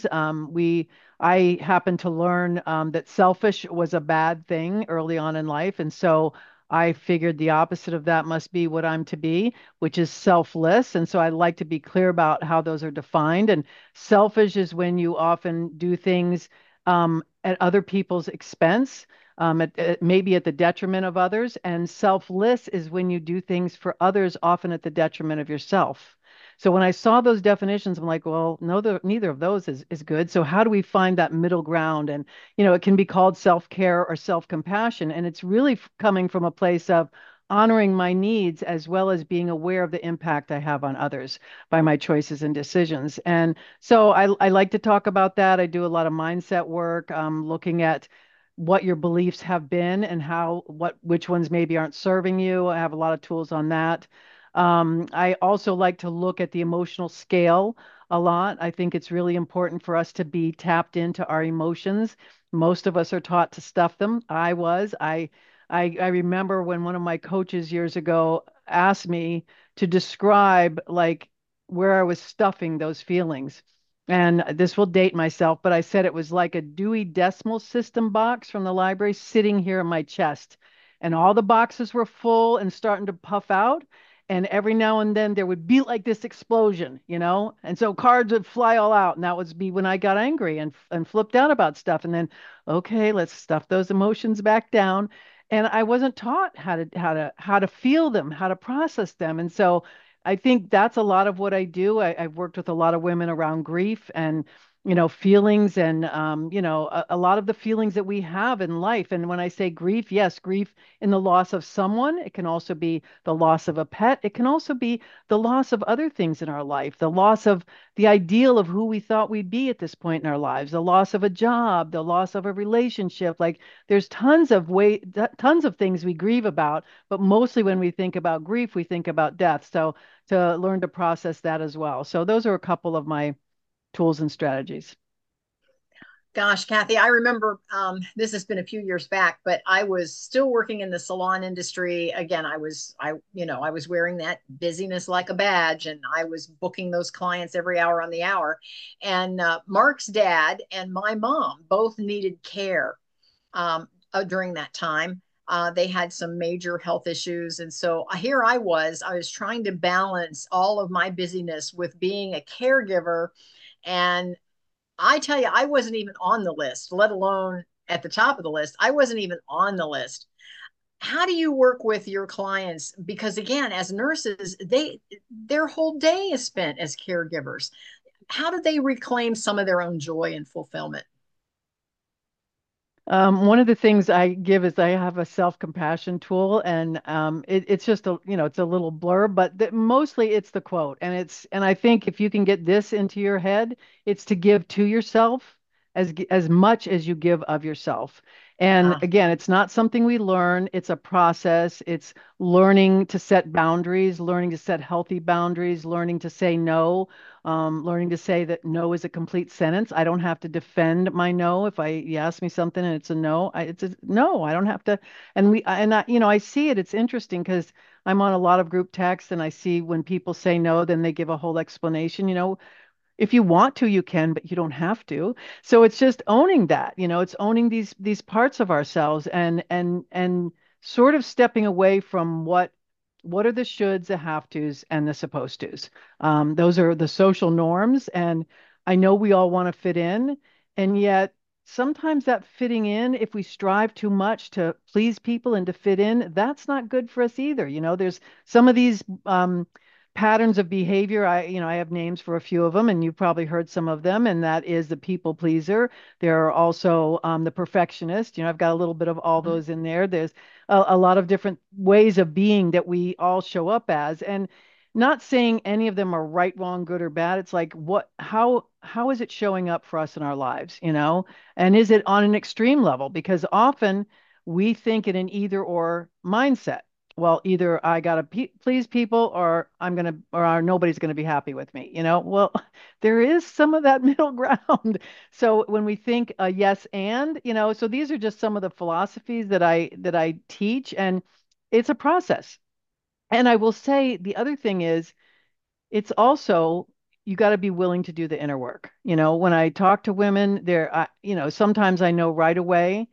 Speaker 3: I happened to learn that selfish was a bad thing early on in life, and so I figured the opposite of that must be what I'm to be, which is selfless. And so I like to be clear about how those are defined. And selfish is when you often do things at other people's expense, maybe at the detriment of others. And selfless is when you do things for others, often at the detriment of yourself. So when I saw those definitions, I'm like, well, no, neither of those is good. So how do we find that middle ground? And, it can be called self-care or self-compassion. And it's really coming from a place of honoring my needs as well as being aware of the impact I have on others by my choices and decisions. And so I like to talk about that. I do a lot of mindset work, looking at what your beliefs have been and which ones maybe aren't serving you. I have a lot of tools on that. I also like to look at the emotional scale a lot. I think it's really important for us to be tapped into our emotions. Most of us are taught to stuff them. I was. I remember when one of my coaches years ago asked me to describe like where I was stuffing those feelings. And this will date myself, but I said it was like a Dewey Decimal System box from the library sitting here in my chest. And all the boxes were full and starting to puff out. And every now and then there would be like this explosion, And so cards would fly all out. And that would be when I got angry and flipped out about stuff. And then, okay, let's stuff those emotions back down. And I wasn't taught how to feel them, how to process them. And so I think that's a lot of what I do. I've worked with a lot of women around grief and feelings and a lot of the feelings that we have in life. And when I say grief, yes, grief in the loss of someone. It can also be the loss of a pet. It can also be the loss of other things in our life, the loss of the ideal of who we thought we'd be at this point in our lives, the loss of a job, the loss of a relationship. Like there's tons of things we grieve about, but mostly when we think about grief, we think about death. So to learn to process that as well. So those are a couple of my tools and strategies.
Speaker 1: Gosh, Kathy, I remember this has been a few years back, but I was still working in the salon industry. Again, I was wearing that busyness like a badge, and I was booking those clients every hour on the hour. And Mark's dad and my mom both needed care during that time. They had some major health issues. And so here I was trying to balance all of my busyness with being a caregiver. And I tell you, I wasn't even on the list, let alone at the top of the list. I wasn't even on the list. How do you work with your clients? Because again, as nurses, their whole day is spent as caregivers. How do they reclaim some of their own joy and fulfillment?
Speaker 3: One of the things I give is I have a self-compassion tool, and it's just it's a little blurb, but mostly it's the quote, and I think if you can get this into your head, it's to give to yourself as much as you give of yourself. And
Speaker 1: Uh,
Speaker 3: again, it's not something we learn; it's a process. It's learning to set boundaries, learning to set healthy boundaries, learning to say no, learning to say that no is a complete sentence. I don't have to defend my no. If you ask me something and it's a no, it's a no. I don't have to. I see it. It's interesting because I'm on a lot of group texts and I see when people say no, then they give a whole explanation. If you want to, you can, but you don't have to. So it's just owning that. It's owning these parts of ourselves and sort of stepping away from what are the shoulds, the have tos, and the supposed tos. Those are the social norms, and I know we all want to fit in, and yet sometimes that fitting in, if we strive too much to please people and to fit in, that's not good for us either. There's some of these patterns of behavior. I have names for a few of them, and you've probably heard some of them, and that is the people pleaser. There are also the perfectionist. I've got a little bit of all
Speaker 1: mhm.
Speaker 3: those in there. There's a lot of different ways of being that we all show up as, and not saying any of them are right, wrong, good, or bad. It's like how is it showing up for us in our lives, and is it on an extreme level? Because often we think in an either or mindset. Well, either I gotta please people, or nobody's gonna be happy with me. Well, there is some of that middle ground. So when we think a yes and, so these are just some of the philosophies that I teach, and it's a process. And I will say the other thing is it's also you got to be willing to do the inner work. When I talk to women, sometimes I know right away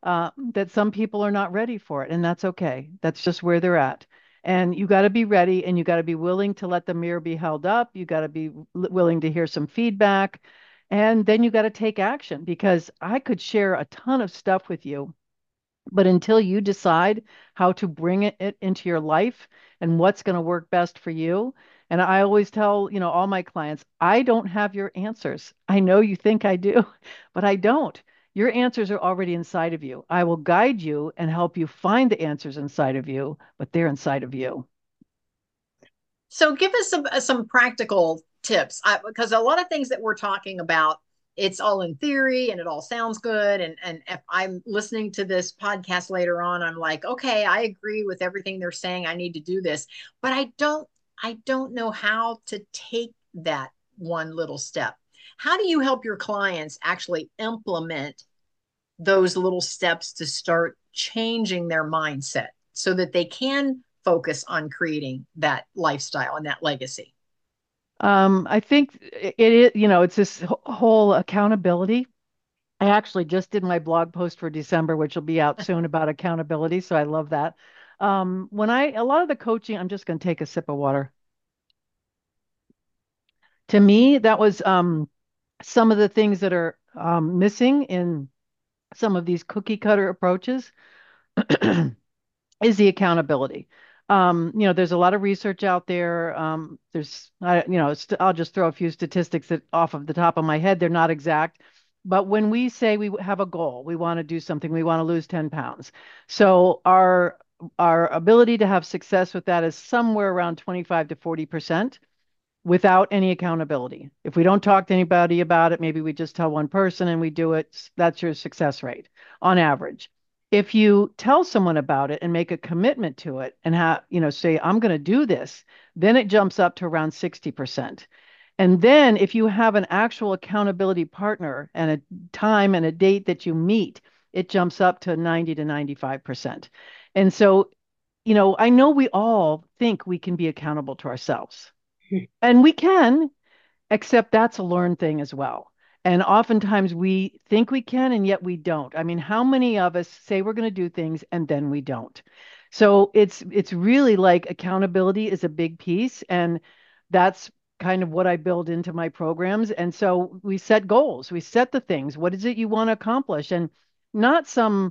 Speaker 3: that some people are not ready for it, and that's okay. That's just where they're at. And you got to be ready, and you got to be willing to let the mirror be held up. You got to be willing to hear some feedback, and then you got to take action because I could share a ton of stuff with you, but until you decide how to bring it into your life and what's going to work best for you, and I always tell, all my clients, I don't have your answers. I know you think I do, but I don't. Your answers are already inside of you. I will guide you and help you find the answers inside of you, but they're inside of you.
Speaker 1: So give us some practical tips, because a lot of things that we're talking about, it's all in theory and it all sounds good. And if I'm listening to this podcast later on, I'm like, okay, I agree with everything they're saying. I need to do this, but I don't know how to take that one little step. How do you help your clients actually implement those little steps to start changing their mindset so that they can focus on creating that lifestyle and that legacy?
Speaker 3: I think it is, it's this whole accountability. I actually just did my blog post for December, which will be out soon about accountability. So I love that. A lot of the coaching, I'm just going to take a sip of water. To me, that was some of the things that are missing in some of these cookie cutter approaches is the accountability. There's a lot of research out there. I'll just throw a few statistics that off of the top of my head. They're not exact, but when we say we have a goal, we want to do something, we want to lose 10 pounds. So our ability to have success with that is somewhere around 25 to 40% without any accountability. If we don't talk to anybody about it, maybe we just tell one person and we do it, that's your success rate on average. If you tell someone about it and make a commitment to it and say, I'm going to do this, then it jumps up to around 60%. And then if you have an actual accountability partner and a time and a date that you meet, it jumps up to 90 to 95%. And so, I know we all think we can be accountable to ourselves. And we can, except that's a learned thing as well. And oftentimes we think we can, and yet we don't. I mean, how many of us say we're going to do things and then we don't? So it's really like accountability is a big piece, and that's kind of what I build into my programs. And so we set goals, we set the things. What is it you want to accomplish? And not some,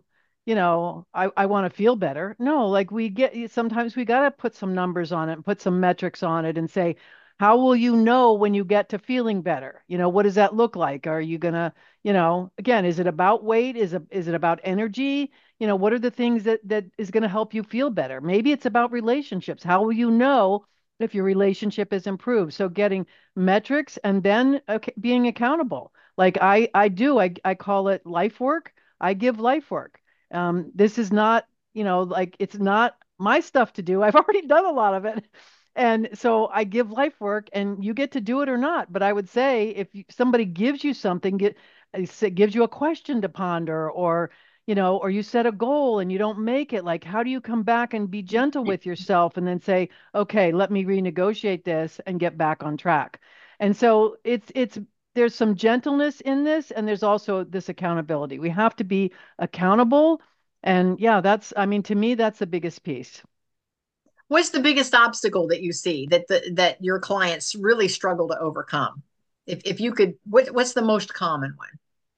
Speaker 3: I want to feel better. No, like sometimes we got to put some numbers on it and put some metrics on it and say, how will you know when you get to feeling better? What does that look like? Are you gonna, again, is it about weight? Is it about energy? What are the things that is going to help you feel better? Maybe it's about relationships. How will you know if your relationship is improved? So getting metrics and then being accountable. Like I call it life work. I give life work. This is not, like it's not my stuff to do. I've already done a lot of it. And so I give life work and you get to do it or not. But I would say if somebody gives you something, gives you a question to ponder or you set a goal and you don't make it, like how do you come back and be gentle with yourself and then say, okay, let me renegotiate this and get back on track. And so there's some gentleness in this and there's also this accountability. We have to be accountable. And yeah, I mean, to me, that's the biggest piece.
Speaker 1: What's the biggest obstacle that you see that your clients really struggle to overcome? If you could, what's the most common one?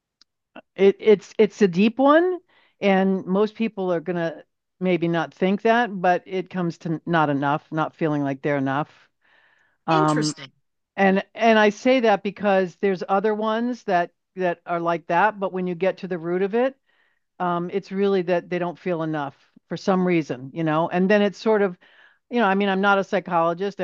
Speaker 3: It's a deep one, and most people are gonna maybe not think that, but it comes to not enough, not feeling like they're enough. Um,
Speaker 1: Interesting.
Speaker 3: and I say that because there's other ones that are like that, but when you get to the root of it, it's really that they don't feel enough for some reason, and then it's sort of, I mean, I'm not a psychologist.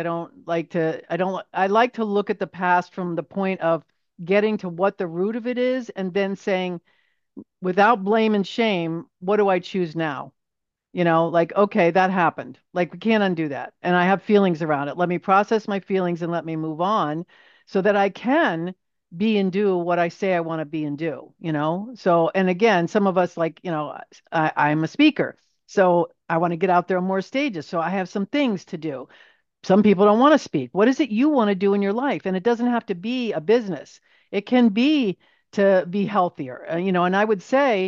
Speaker 3: I like to look at the past from the point of getting to what the root of it is, and then saying, without blame and shame, what do I choose now? Like, okay, that happened. Like, we can't undo that. And I have feelings around it. Let me process my feelings and let me move on so that I can be and do what I say I want to be and do. So, and again, some of us, like, I'm a speaker. So I want to get out there on more stages. So I have some things to do. Some people don't want to speak. What is it you want to do in your life? And it doesn't have to be a business. It can be to be healthier. And I would say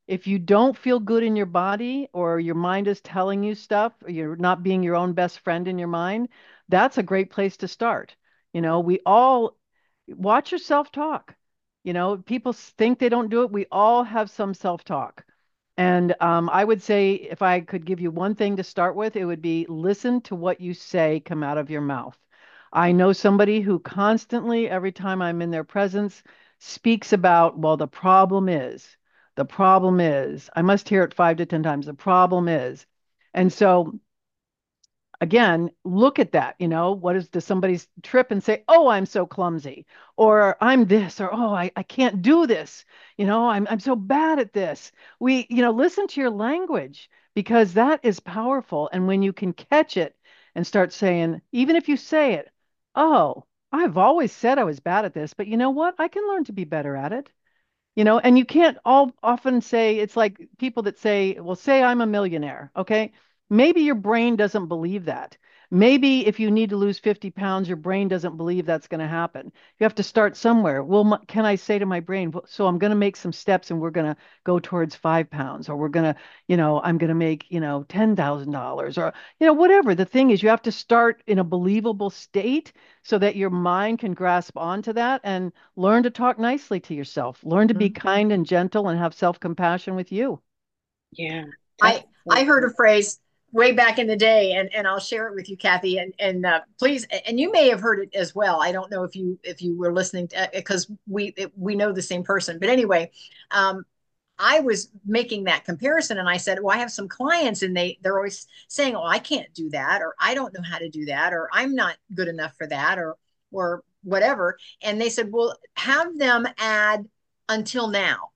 Speaker 3: if you don't feel good in your body or your mind is telling you stuff, or you're not being your own best friend in your mind, that's a great place to start. We all watch your self-talk. People think they don't do it. We all have some self-talk. And I would say if I could give you one thing to start with, it would be listen to what you say come out of your mouth. I know somebody who constantly, every time I'm in their presence, speaks about, well, the problem is, I must hear it 5 to 10 times. The problem is. And so again, look at that. Does somebody trip and say, oh, I'm so clumsy, or I'm this, or oh, I can't do this. I'm so bad at this. Listen to your language because that is powerful. And when you can catch it and start saying, even if you say it, oh, I've always said I was bad at this, but you know what? I can learn to be better at it. And you can't all often say it's like people that say, well, say I'm a millionaire. Okay. Maybe your brain doesn't believe that. Maybe if you need to lose 50 pounds, your brain doesn't believe that's going to happen. You have to start somewhere. Well, can I say to my brain, so I'm going to make some steps and we're going to go towards 5 pounds, or we're going to, I'm going to make, $10,000 or, whatever. The thing is, you have to start in a believable state so that your mind can grasp onto that and learn to talk nicely to yourself. Learn to be kind and gentle and have self-compassion with you.
Speaker 2: Yeah, that's
Speaker 1: I heard a phrase way back in the day, and I'll share it with you, Kathy, and please, and you may have heard it as well. I don't know if you were listening to, because we know the same person, but anyway, um, I was making that comparison, and I said, well, I have some clients, and they're always saying, oh, I can't do that, or I don't know how to do that, or I'm not good enough for that, or whatever. And they said, well, have them add until now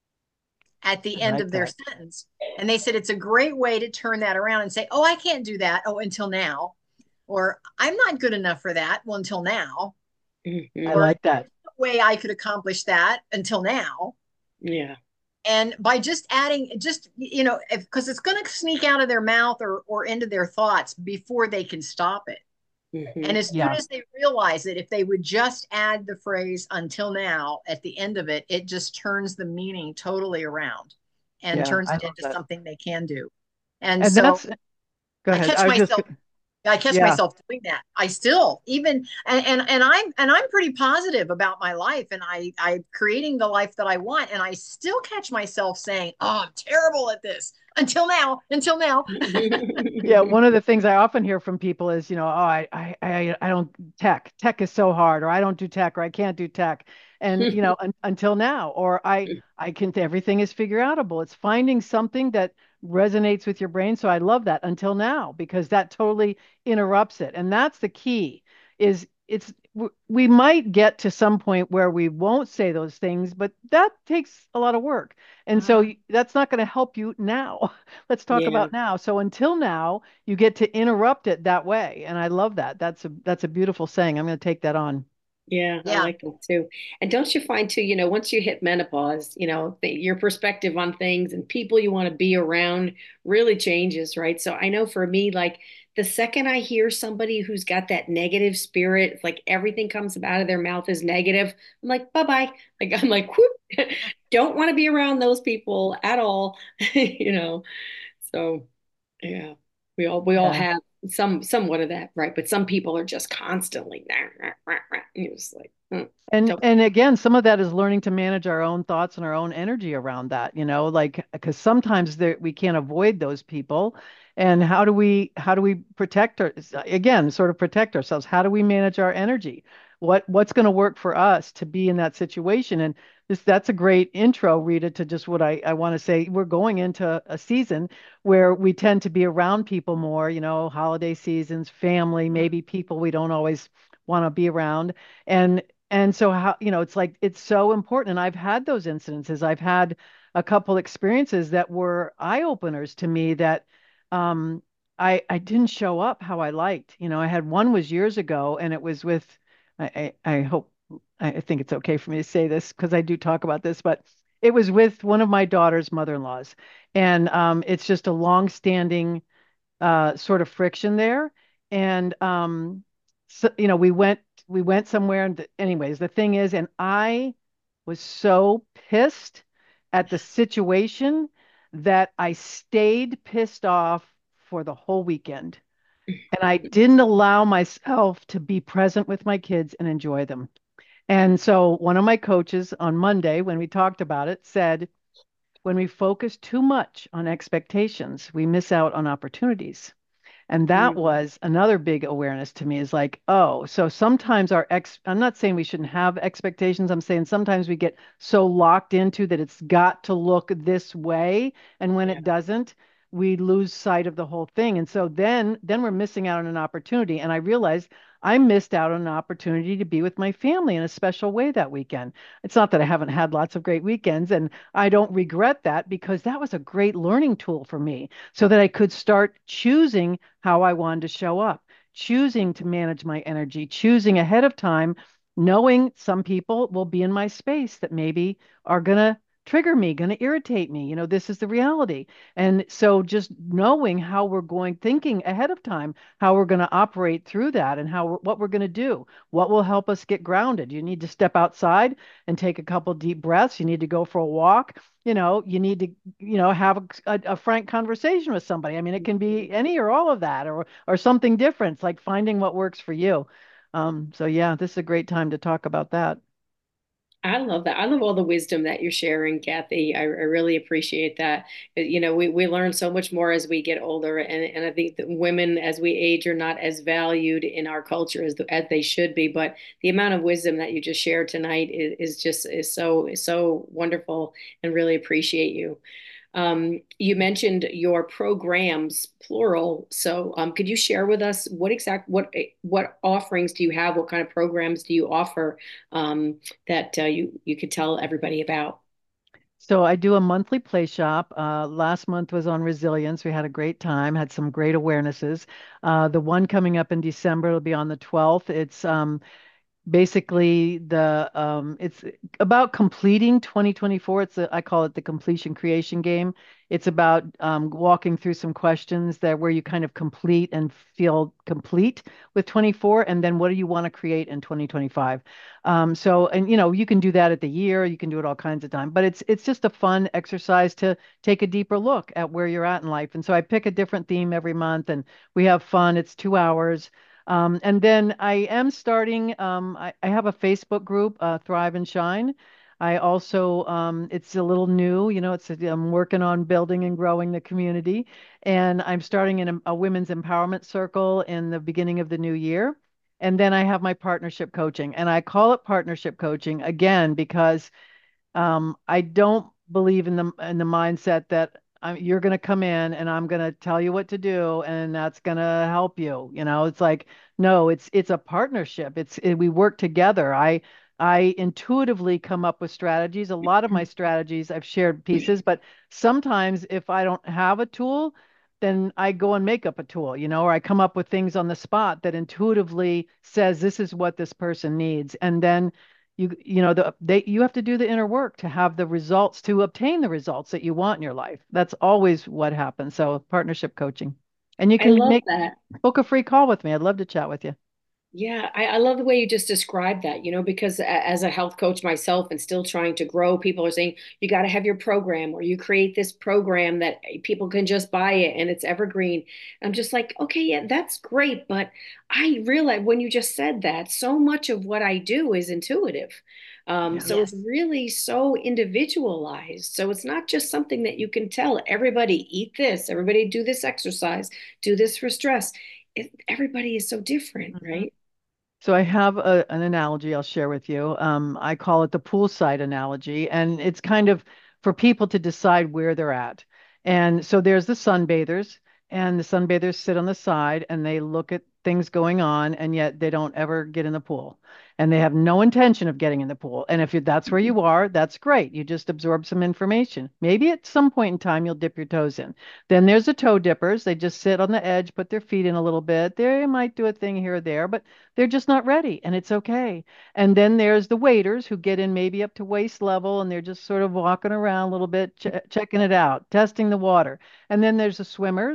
Speaker 1: at
Speaker 3: I
Speaker 1: the end
Speaker 3: like
Speaker 1: of their
Speaker 3: that.
Speaker 1: sentence. And they said it's a great way to turn that around and say, oh, I can't do that. Oh, until now. Or I'm not good enough for that. Well, until now.
Speaker 3: I
Speaker 2: hmm
Speaker 1: Or
Speaker 3: like that.
Speaker 1: way I could accomplish that until now.
Speaker 2: yeah.
Speaker 1: And by just adding, just, because it's going to sneak out of their mouth or into their thoughts before they can stop it.
Speaker 2: hmm
Speaker 1: And as soon
Speaker 3: Yeah.
Speaker 1: as they realize it, if they would just add the phrase until now at the end of it, it just turns the meaning totally around and
Speaker 3: Yeah.
Speaker 1: turns
Speaker 3: I
Speaker 1: it
Speaker 3: love
Speaker 1: into
Speaker 3: that.
Speaker 1: something they can do. And
Speaker 3: And
Speaker 1: so
Speaker 3: go
Speaker 1: I
Speaker 3: ahead.
Speaker 1: catch
Speaker 3: I was just,
Speaker 1: myself I catch
Speaker 3: yeah.
Speaker 1: myself doing that. I still even and I'm pretty positive about my life, and I'm creating the life that I want, and I still catch myself saying, "Oh, I'm terrible at this." Until now.
Speaker 3: Yeah, one of the things I often hear from people is, oh, I don't tech. Tech is so hard, or I don't do tech, or I can't do tech. And, until now, or I can, everything is figure outable. It's finding something that resonates with your brain. So I love that until now, because that totally interrupts it. And that's the key is we might get to some point where we won't say those things, but that takes a lot of work. And so
Speaker 1: Mhm.
Speaker 3: that's not going to help you now. Let's talk
Speaker 2: yeah.
Speaker 3: about now. So until now, you get to interrupt it that way. And I love that. That's a beautiful saying. I'm going to take that on.
Speaker 2: Yeah, I
Speaker 1: Yeah.
Speaker 2: like that too. And don't you find too, once you hit menopause, your perspective on things and people you want to be around really changes, right? So I know for me, like the second I hear somebody who's got that negative spirit, like everything comes out of their mouth is negative, I'm like, bye-bye. Like I'm like, whoop, don't want to be around those people at all, you know. So yeah, we all
Speaker 3: Yeah.
Speaker 2: have somewhat of that, right? But some people are just constantly, you're just like,
Speaker 3: And
Speaker 2: don't.
Speaker 3: and again, some of that is learning to manage our own thoughts and our own energy around that, like because sometimes we can't avoid those people. And how do we protect again, sort of protect ourselves? How do we manage our energy? What's going to work for us to be in that situation? And that's a great intro, Rita, to just what I want to say. We're going into a season where we tend to be around people more, holiday seasons, family, maybe people we don't always want to be around. And so how, it's like it's so important. And I've had those incidences. I've had a couple experiences that were eye openers to me that um I didn't show up how I liked. I had one was years ago and it was with I hope I think it's okay for me to say this because I do talk about this, but it was with one of my daughter's mother-in-laws. And it's just a long-standing sort of friction there. And so, we went somewhere, and anyways, the thing is, and I was so pissed at the situation that I stayed pissed off for the whole weekend. And I didn't allow myself to be present with my kids and enjoy them. And so one of my coaches on Monday, when we talked about it, said, when we focus too much on expectations, we miss out on opportunities. And that
Speaker 2: Mm,
Speaker 3: was another big awareness to me is like, oh, so sometimes I'm not saying we shouldn't have expectations. I'm saying sometimes we get so locked into that it's got to look this way. And when
Speaker 2: yeah.
Speaker 3: it doesn't, we lose sight of the whole thing. And so then we're missing out on an opportunity. And I realized I missed out on an opportunity to be with my family in a special way that weekend. It's not that I haven't had lots of great weekends, and I don't regret that because that was a great learning tool for me so that I could start choosing how I wanted to show up, choosing to manage my energy, choosing ahead of time, knowing some people will be in my space that maybe are going to trigger me, going to irritate me. This is the reality. And so just knowing how we're going, thinking ahead of time, how we're going to operate through that and what we're going to do, what will help us get grounded. You need to step outside and take a couple deep breaths. You need to go for a walk. You need to have a frank conversation with somebody. I mean, it can be any or all of that, or something different. It's like finding what works for you. So yeah, this is a great time to talk about that.
Speaker 2: I love that. I love all the wisdom that you're sharing, Kathy. I really appreciate that. We learn so much more as we get older, and I think that women, as we age, are not as valued in our culture as they should be. But the amount of wisdom that you just shared tonight is so wonderful, and really appreciate you. You mentioned your programs, plural. So, could you share with us what offerings do you have? What kind of programs do you offer that you could tell everybody about?
Speaker 3: So I do a monthly play shop. Last month was on resilience. We had a great time, had some great awarenesses. The one coming up in December will be on the 12th. It's basically it's about completing 2024. I call it the completion creation game. It's about walking through some questions that where you kind of complete and feel complete with 24, and then what do you want to create in 2025. And you can do that at the year, you can do it all kinds of time, but it's just a fun exercise to take a deeper look at where you're at in life. And so I pick a different theme every month, and we have fun. It's 2 hours. And then I am starting, I have a Facebook group, Thrive and Shine. I also, it's a little new, I'm working on building and growing the community. And I'm starting in a women's empowerment circle in the beginning of the new year. And then I have my partnership coaching. And I call it partnership coaching again because I don't believe in the mindset that you're going to come in and I'm going to tell you what to do and that's going to help you. It's like no, it's a partnership. We work together. I intuitively come up with strategies. A lot of my strategies I've shared pieces, but sometimes if I don't have a tool, then I go and make up a tool, or I come up with things on the spot that intuitively says this is what this person needs, and then you have to do the inner work to have the results, to obtain the results that you want in your life. That's always what happens. So partnership coaching. And you
Speaker 2: I
Speaker 3: can
Speaker 2: love
Speaker 3: make
Speaker 2: that.
Speaker 3: book a free call with me. I'd love to chat with you.
Speaker 2: Yeah, I love the way you just described that, because as a health coach myself and still trying to grow, people are saying you got to have your program or you create this program that people can just buy it and it's evergreen. I'm just like, okay, yeah, that's great. But I realize when you just said that, so much of what I do is intuitive.
Speaker 3: Yeah.
Speaker 2: So it's
Speaker 1: Yes.
Speaker 2: really so individualized. So it's not just something that you can tell everybody eat this, everybody do this exercise, do this for stress. Everybody is so different,
Speaker 3: Mhm.
Speaker 2: right?
Speaker 3: So I have an analogy I'll share with you. I call it the poolside analogy, and it's kind of for people to decide where they're at. And so there's the sunbathers, and the sunbathers sit on the side and they look at things going on, and yet they don't ever get in the pool. And they have no intention of getting in the pool. And if that's where you are, that's great. You just absorb some information. Maybe at some point in time you'll dip your toes in. Then there's the toe dippers. They just sit on the edge, put their feet in a little bit. They might do a thing here or there, but they're just not ready, and it's okay. And then there's the waiters who get in maybe up to waist level, and they're just sort of walking around a little bit, checking it out, testing the water. And then there's the swimmers,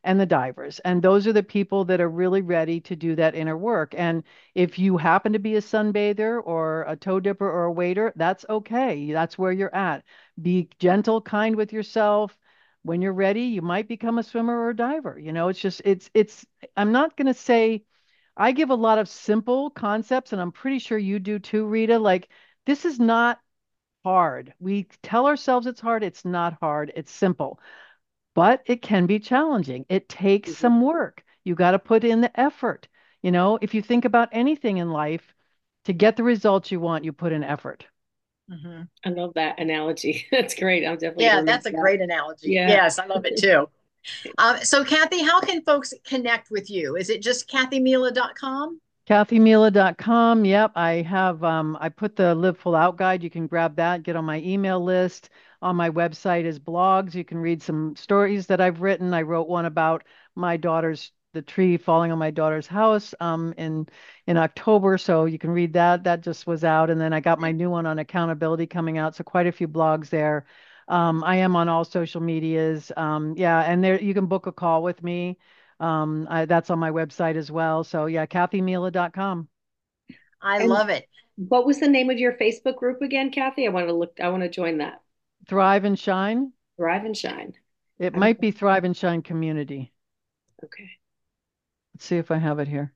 Speaker 3: and the divers. And those are the people that are really ready to do that inner work. And if you happen to be a sunbather or a toe dipper or a wader, that's okay. That's where you're at. Be gentle, kind with yourself. When you're ready, you might become a swimmer or a diver. It's just, I'm not going to say, I give a lot of simple concepts, and I'm pretty sure you do too, Rita. Like, this is not hard. We tell ourselves it's hard. It's not hard. It's simple, but it can be challenging. It takes
Speaker 2: Mhm.
Speaker 3: some work. You got to put in the effort. If you think about anything in life, to get the results you want, you put in effort.
Speaker 1: Mhm.
Speaker 2: I love that analogy. That's great. I'm definitely
Speaker 1: Yeah,
Speaker 2: going to use
Speaker 1: that's a
Speaker 2: that.
Speaker 1: great analogy.
Speaker 2: Yeah.
Speaker 1: Yes, I love it too. So Kathy, how can folks connect with you? Is it just kathymila.com?
Speaker 3: KathyMila.com. Yep, I put the Live Full Out guide. You can grab that, get on my email list. On my website is blogs. You can read some stories that I've written. I wrote one about the tree falling on my daughter's house in October. So you can read that. That just was out. And then I got my new one on accountability coming out. So quite a few blogs there. I am on all social medias. Yeah, and there you can book a call with me. That's on my website as well. So yeah, kathymila.com.
Speaker 1: I
Speaker 2: And
Speaker 1: love it.
Speaker 2: what was the name of your Facebook group again, Kathy? I want to join that.
Speaker 3: Thrive and Shine.
Speaker 2: Thrive and Shine.
Speaker 3: It
Speaker 2: I'm
Speaker 3: might be Thrive and Shine Community.
Speaker 2: okay.
Speaker 3: Let's see if I have it here.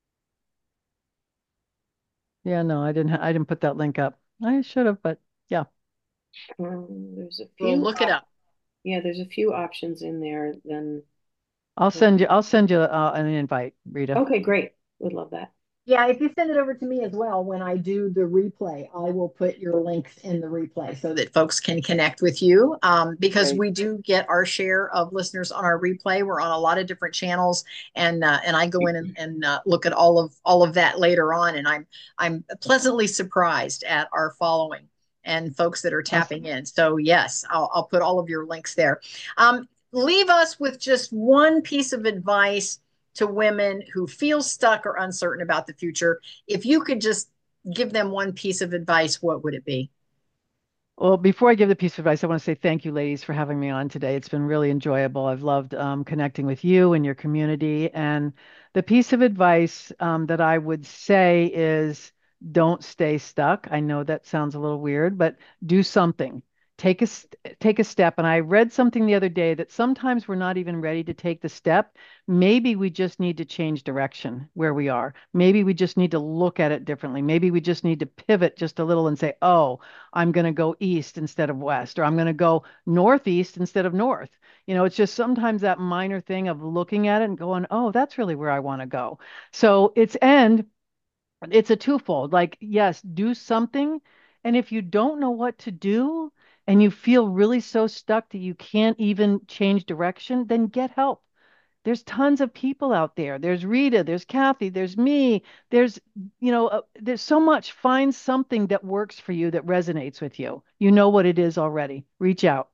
Speaker 3: Yeah, no, I didn't put that link up. I should have, but yeah.
Speaker 2: There's a
Speaker 1: We'll
Speaker 2: few
Speaker 1: look it up.
Speaker 2: yeah, there's a few options in there then.
Speaker 3: I'll send you an invite, Rita.
Speaker 2: Okay, great. Would love that.
Speaker 1: Yeah, if you send it over to me as well, when I do the replay, I will put your links in the replay so that folks can connect with you. Because
Speaker 3: Great.
Speaker 1: we do get our share of listeners on our replay. We're on a lot of different channels, and I go in and look at all of that later on, and I'm pleasantly surprised at our following and folks that are tapping
Speaker 3: Awesome.
Speaker 1: in. So yes, I'll put all of your links there. Leave us with just one piece of advice to women who feel stuck or uncertain about the future. If you could just give them one piece of advice, what would it be?
Speaker 3: Well, before I give the piece of advice, I want to say thank you, ladies, for having me on today. It's been really enjoyable. I've loved connecting with you and your community. And the piece of advice that I would say is don't stay stuck. I know that sounds a little weird, but do something. Take a step. And I read something the other day that sometimes we're not even ready to take the step. Maybe we just need to change direction where we are. Maybe we just need to look at it differently. Maybe we just need to pivot just a little and say, oh, I'm going to go east instead of west, or I'm going to go northeast instead of north. It's just sometimes that minor thing of looking at it and going, oh, that's really where I want to go. So it's a twofold. Like, yes, do something. And if you don't know what to do and you feel really so stuck that you can't even change direction, then get help. There's tons of people out there. There's Rita, there's Kathy, there's me. There's so much. Find something that works for you that resonates with you. You know what it is already. Reach out.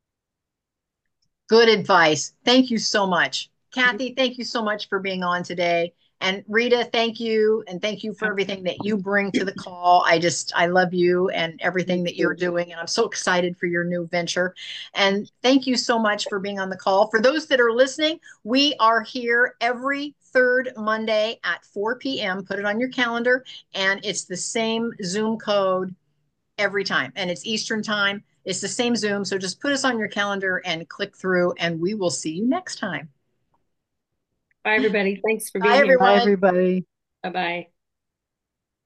Speaker 1: Good advice. Thank you so much. Kathy, thank you so much for being on today. And Rita, thank you. And thank you for everything that you bring to the call. I love you and everything
Speaker 2: Me
Speaker 1: that you're
Speaker 2: too.
Speaker 1: doing. And I'm so excited for your new venture. And thank you so much for being on the call. For those that are listening, we are here every third Monday at 4 p.m. Put it on your calendar. And it's the same Zoom code every time. And it's Eastern time. It's the same Zoom. So just put us on your calendar and click through, and we will see you next time.
Speaker 2: Bye, everybody. Thanks for
Speaker 1: Bye,
Speaker 2: being here.
Speaker 3: Bye,
Speaker 1: everyone.
Speaker 3: everybody.
Speaker 2: Bye bye.